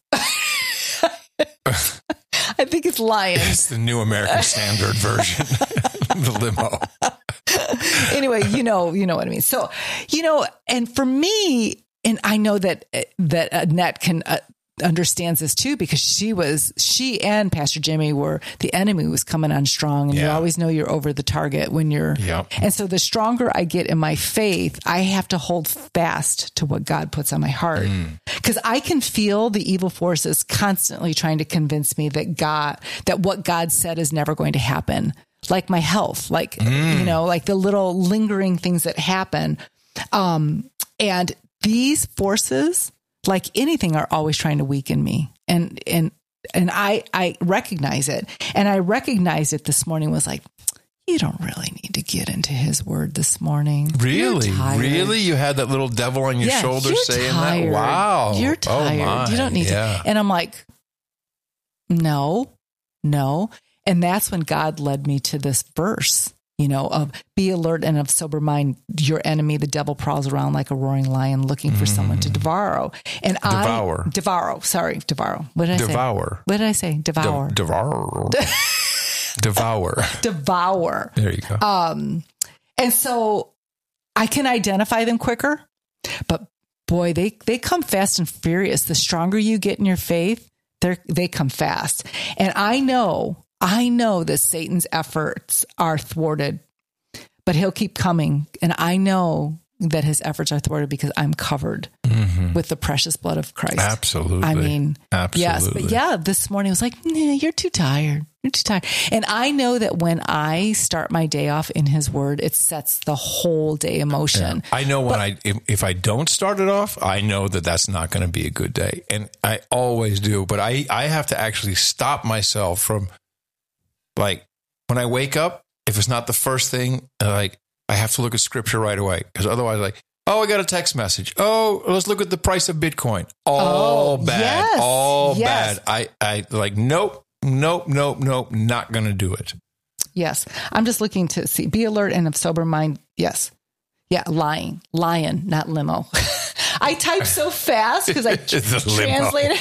S3: I think it's lion.
S2: It's the New American Standard version, the limo.
S3: Anyway, you know, you know what I mean. So, you know, and for me, and I know that that Annette can uh, understands this too, because she was, she and Pastor Jimmy were, the enemy was coming on strong, and you
S2: Yeah.
S3: always know you're over the target when you're,
S2: Yep.
S3: and so the stronger I get in my faith, I have to hold fast to what God puts on my heart, because I can feel the evil forces constantly trying to convince me that God, that what God said is never going to happen. Like my health, like, you know, like the little lingering things that happen. Um, and these forces, like anything, are always trying to weaken me. And, and, and I, I recognize it. And I recognized it this morning, was like, you don't really need to get into his word this morning.
S2: Really?
S3: You're tired.
S2: Really? You had that little devil on your
S3: Yeah,
S2: shoulder
S3: you're
S2: saying
S3: tired.
S2: that? Wow.
S3: You're
S2: Oh,
S3: tired.
S2: my.
S3: You don't need
S2: yeah.
S3: to. And I'm like, no, no. And that's when God led me to this verse, you know, of be alert and of sober mind. Your enemy, the devil, prowls around like a roaring lion looking for someone to devour. And
S2: Devour.
S3: I devour. Sorry, devour. What did I say?
S2: Devour.
S3: What did I say? Devour.
S2: De- devour. Devour.
S3: devour.
S2: There you go.
S3: Um, and so I can identify them quicker, but boy, they, they come fast and furious. The stronger you get in your faith, they they come fast. And I know, I know that Satan's efforts are thwarted, but he'll keep coming. And I know that his efforts are thwarted because I'm covered
S2: Mm-hmm.
S3: with the precious blood of Christ.
S2: Absolutely.
S3: I mean,
S2: Absolutely.
S3: yes, but yeah, this morning I was like, nah, you're too tired. You're too tired. And I know that when I start my day off in his word, it sets the whole day in motion.
S2: I know when I if, if I don't start it off, I know that that's not going to be a good day, and I always do. But I I have to actually stop myself from, like, when I wake up, if it's not the first thing, like, I have to look at scripture right away, because otherwise, like, oh, I got a text message. Oh, let's look at the price of Bitcoin. All
S3: Oh,
S2: bad.
S3: yes,
S2: All
S3: yes.
S2: bad. I I like nope, nope, nope, nope. Not going to do it.
S3: Yes. I'm just looking to see, be alert and of sober mind. Yes. Yeah. Lying, lion, not limo. I type so fast because I
S2: The limo.
S3: translated.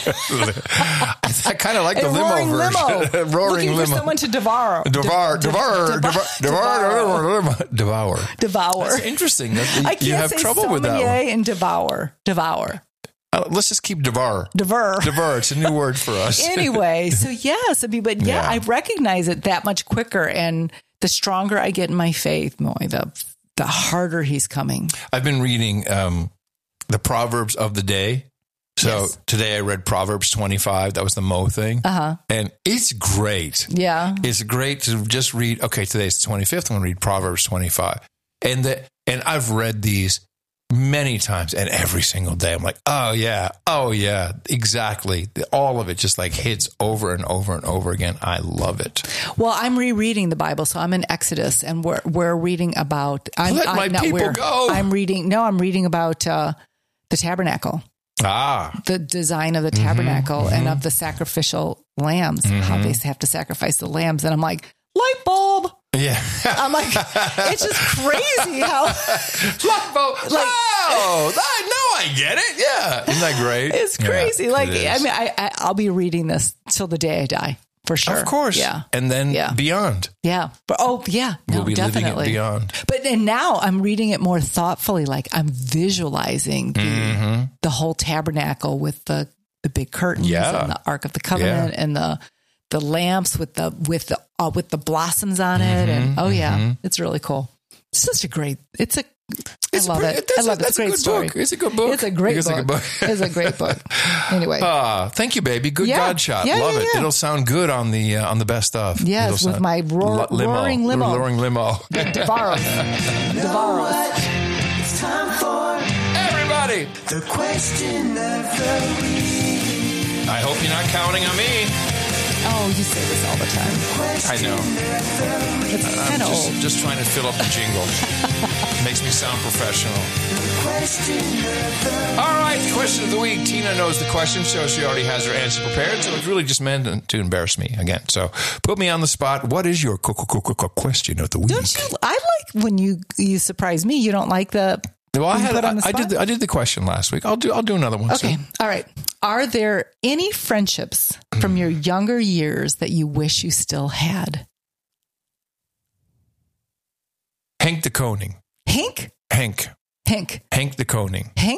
S2: I kind of like the
S3: A
S2: limo
S3: roaring
S2: version.
S3: limo.
S2: roaring
S3: Looking
S2: limo.
S3: for someone to devour.
S2: Devour,
S3: De-
S2: devour,
S3: de-
S2: devour, devour, devour, devour.
S3: Devour.
S2: That's interesting. That
S3: I
S2: you
S3: can't
S2: have
S3: say
S2: trouble with that one.
S3: sommelier and devour. Devour.
S2: Uh, let's just keep devour.
S3: Devour.
S2: Devour. It's a new word for us.
S3: Anyway, so yes, I mean, but yeah,
S2: Yeah.
S3: I recognize it that much quicker. And the stronger I get in my faith, boy, the the harder he's coming.
S2: I've been reading um, the Proverbs of the day. So
S3: Yes.
S2: today I read Proverbs twenty-five. That was the Mo thing.
S3: Uh-huh.
S2: And it's great.
S3: Yeah.
S2: It's great to just read. Okay, today's the twenty-fifth. I'm going to read Proverbs twenty-five. And the, and I've read these many times, and every single day I'm like, oh yeah, oh yeah, exactly. All of it just like hits over and over and over again. I love it.
S3: Well, I'm rereading the Bible, so I'm in Exodus, and we're we're reading about. I'm,
S2: Let
S3: I'm
S2: my
S3: not
S2: people
S3: we're,
S2: go.
S3: I'm reading. No, I'm reading about uh, the tabernacle,
S2: Ah,
S3: the design of the tabernacle, and of the sacrificial lambs. How they have to sacrifice the lambs, and I'm like, light bulb.
S2: yeah.
S3: I'm like, it's just crazy how
S2: Like,
S3: Like-
S2: oh, I know I get it. Yeah. Isn't that great?
S3: it's crazy.
S2: Yeah,
S3: like,
S2: it is.
S3: I mean, I, I I'll be reading this till the day I die for sure.
S2: Of course.
S3: Yeah.
S2: And then
S3: Yeah.
S2: beyond.
S3: Yeah. But oh yeah, no,
S2: We'll be
S3: definitely.
S2: living it beyond.
S3: But and now I'm reading it more thoughtfully. Like I'm visualizing the
S2: Mm-hmm.
S3: the whole tabernacle with the the big curtains
S2: Yeah.
S3: and the Ark of the Covenant and the the lamps with the with the uh, with the blossoms on it.
S2: Mm-hmm.
S3: And oh yeah, it's really cool. It's just a great. It's a.
S2: It's
S3: I love
S2: pretty-
S3: it.
S2: that's
S3: I
S2: a-
S3: love it.
S2: that's
S3: It's a
S2: a
S3: great
S2: good
S3: story.
S2: book. It's a good book.
S3: It's a great
S2: It's a
S3: book.
S2: good book.
S3: It's a great book. Anyway.
S2: Ah, thank you, baby. Good
S3: Yeah.
S2: God shot.
S3: Yeah,
S2: Love
S3: yeah,
S2: it.
S3: yeah.
S2: It'll sound good on the uh, on the best of.
S3: Yes,
S2: It'll
S3: with
S2: sound-
S3: my roar-
S2: L-
S3: roaring limo.
S2: Roaring limo.
S3: Devaros. Devaros.
S1: It's time for
S2: Everybody.
S1: the question of the week.
S2: I hope you're not counting on me.
S3: Oh, you say this all the time.
S2: I know.
S3: It's
S2: I'm
S3: kind of
S2: just,
S3: old.
S2: just trying to fill up the jingle. Makes me sound professional.
S1: Question of the
S2: All right, question of the week. Tina knows the question, so she already has her answer prepared. So it's really just meant to embarrass me again. So put me on the spot. What is your qu- qu- qu- qu- question of the week?
S3: Don't you? I like when you you surprise me. You don't like the.
S2: Well, I
S3: being
S2: had
S3: put on the
S2: I, I did
S3: spot?
S2: the, I did the question last week. I'll do I'll do another one.
S3: Okay.
S2: soon.
S3: All right. Are there any friendships from your younger years that you wish you still had?
S2: Hank the Koning.
S3: Hank?
S2: Hank.
S3: Hank.
S2: Hank the Koning.
S3: Hank?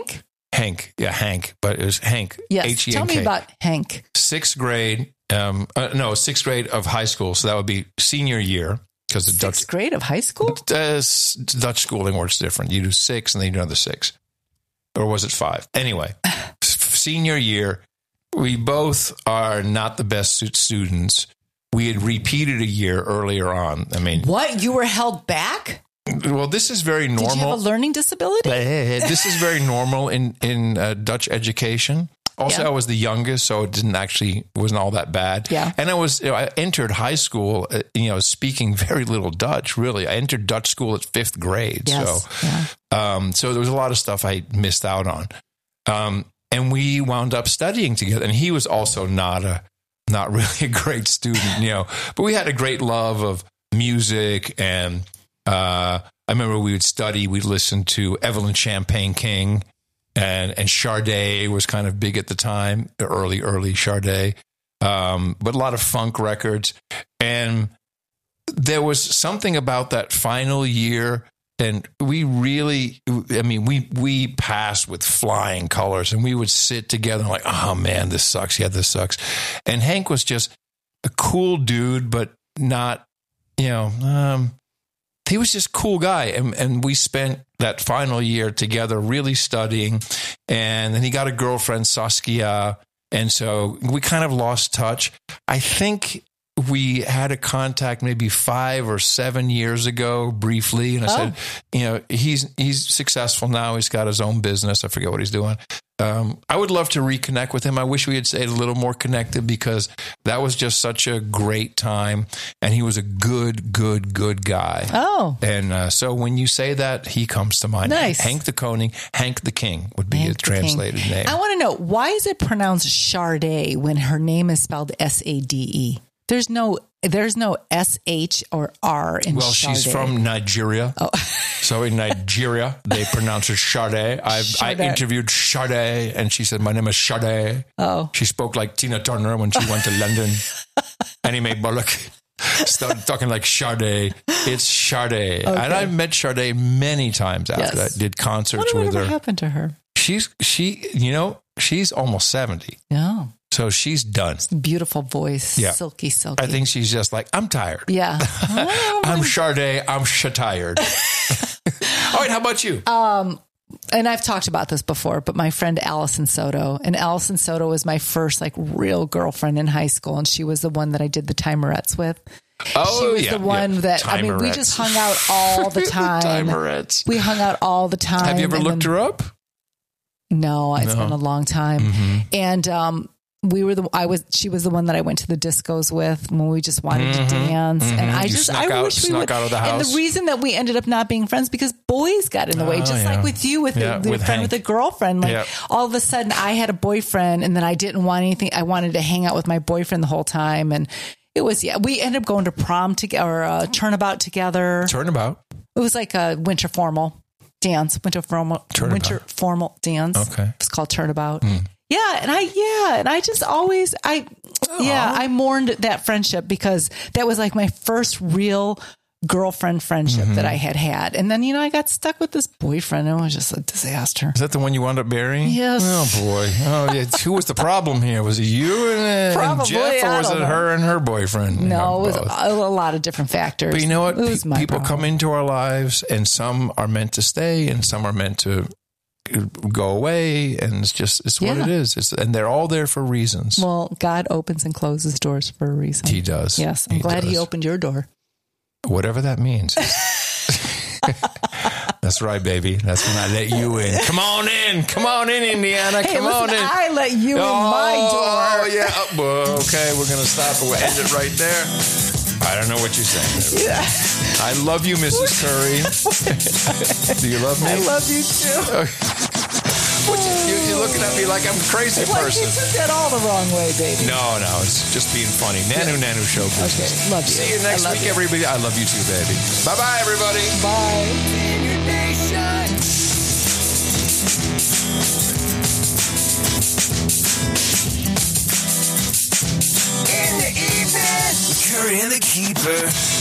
S2: Hank. Yeah, Hank. But it was Hank.
S3: Yes.
S2: H E N
S3: Tell
S2: K.
S3: me about Hank.
S2: Sixth grade. Um, uh, no, sixth grade of high school. So that would be senior year. Because the
S3: Sixth
S2: Dutch
S3: grade of high school?
S2: uh, Dutch schooling works different. You do six and then you do another six. Or was it five? Anyway, senior year, we both are not the best students. We had repeated a year earlier on. I mean,
S3: What? You were held back?
S2: well, this is very normal.
S3: Did you have a learning disability?
S2: This is very normal in in uh, Dutch education. Also,
S3: Yeah.
S2: I was the youngest, so it didn't actually wasn't all that bad.
S3: Yeah.
S2: And I was you know, I entered high school, uh, you know, speaking very little Dutch. Really, I entered Dutch school at fifth grade.
S3: Yes.
S2: So,
S3: Yeah.
S2: um, so there was a lot of stuff I missed out on. Um, and we wound up studying together. And he was also not a not really a great student, you know. But we had a great love of music, and uh, I remember we would study. We'd listen to Evelyn Champagne King. And and Sade was kind of big at the time, the early, early Sade, um, but a lot of funk records. And there was something about that final year, and we really, I mean, we we passed with flying colors, and we would sit together like, oh man, this sucks. Yeah, this sucks. And Hank was just a cool dude, but not, you know, um, he was just a cool guy. And, and we spent that final year together really studying. And then he got a girlfriend, Saskia. And so we kind of lost touch. I think we had a contact maybe five or seven years ago briefly. And I
S3: Oh.
S2: said, you know, he's he's successful now. He's got his own business. I forget what he's doing. Um, I would love to reconnect with him. I wish we had stayed a little more connected because that was just such a great time. And he was a good, good, good guy.
S3: Oh.
S2: And uh, so when you say that, he comes to mind.
S3: Nice.
S2: Hank the Koning, Hank the King would be
S3: Hank
S2: his
S3: the King.
S2: translated name.
S3: I want to know, why is it pronounced Sade when her name is spelled S A D E? There's no there's no S H or R in
S2: Well,
S3: Sade.
S2: she's from Nigeria.
S3: Oh.
S2: So in Nigeria, they pronounce it Sade. I've, I
S3: Sade.
S2: interviewed Sade, and she said, my name is Sade.
S3: Oh.
S2: She spoke like Tina Turner when she went to London. Annie Mae Bullock started talking like Sade. It's Sade. And I met Sade many times after
S3: Yes.
S2: that. Did concerts
S3: What
S2: with
S3: ever
S2: her.
S3: happened to her?
S2: She's, she, you know, she's almost seventy.
S3: No.
S2: So she's done.
S3: Beautiful voice.
S2: Yeah.
S3: Silky, silky.
S2: I think she's just like, I'm tired.
S3: Yeah.
S2: I'm Sade. I'm tired. All right. How about you?
S3: And I've talked about this before, but my friend Allison Soto, and Allison Soto was my first like real girlfriend in high school. And she was the one that I did the Timerettes with.
S2: Oh,
S3: she was
S2: yeah,
S3: the one
S2: yeah.
S3: that, I mean, we
S2: Timerettes.
S3: just hung out all the time.
S2: Timerettes.
S3: We hung out all the time.
S2: Have you ever
S3: and
S2: looked
S3: then-
S2: her up?
S3: No, it's
S2: No. Mm-hmm.
S3: been a long time. And, um, we were the, I was, she was the one that I went to the discos with when we just wanted to dance. And I
S2: You
S3: just,
S2: snuck
S3: I
S2: out-
S3: wish we
S2: snuck
S3: would.
S2: out of the
S3: And
S2: house?
S3: the reason that we ended up not being friends because boys got in the way,
S2: Oh,
S3: just
S2: yeah.
S3: like with you, with
S2: Yeah,
S3: the, the
S2: with
S3: friend
S2: Hank.
S3: with a girlfriend. Like
S2: Yeah.
S3: all of a sudden I had a boyfriend and then I didn't want anything. I wanted to hang out with my boyfriend the whole time. And it was, yeah, we ended up going to prom together or uh, turnabout together.
S2: Turnabout.
S3: It was like a winter formal dance, winter formal,
S2: Turnabout.
S3: winter formal dance.
S2: Okay.
S3: It's called Turnabout. Yeah. And I, yeah. And I just always, I, yeah, I mourned that friendship because that was like my first real girlfriend friendship that I had had. And then, you know, I got stuck with this boyfriend and it was just a disaster.
S2: Is that the one you wound up marrying?
S3: Yes.
S2: Oh boy. Oh yeah. Who was the problem here? Was it you and, uh, and
S3: Probably,
S2: Jeff, or
S3: I
S2: was
S3: don't
S2: it
S3: know.
S2: her and her boyfriend?
S3: No,
S2: Or
S3: it was
S2: both?
S3: a, a lot of different factors.
S2: But you know what?
S3: It was
S2: Pe-
S3: my
S2: People
S3: problem.
S2: come into our lives, and some are meant to stay, and some are meant to go away, and it's just it's what
S3: Yeah.
S2: it is. It's, and they're all there for reasons.
S3: Well, God opens and closes doors for a reason.
S2: He does.
S3: Yes. I'm glad he
S2: does.
S3: opened your door.
S2: Whatever that means. That's right, baby. That's when I let you in. Come on in. Come on in, Indiana.
S3: Hey,
S2: Come
S3: listen,
S2: on in.
S3: I let you in my door.
S2: Oh, yeah. Oh, well, okay, we're going to stop and we'll end it right there. I don't know what you're saying.
S3: Yeah.
S2: I love you, Missus Curry. Do you love me?
S3: I love you too.
S2: What you, you, you're looking at me like I'm a crazy
S3: Like you
S2: person.
S3: took that all the wrong way, baby.
S2: No, no, it's just being funny. Nanu Nanu show business.
S3: Okay, love you.
S2: See you next
S3: I love
S2: week,
S3: you.
S2: everybody. I love you too, baby. Bye-bye, everybody.
S3: Bye.
S1: In the evening, with Curry and the Keeper.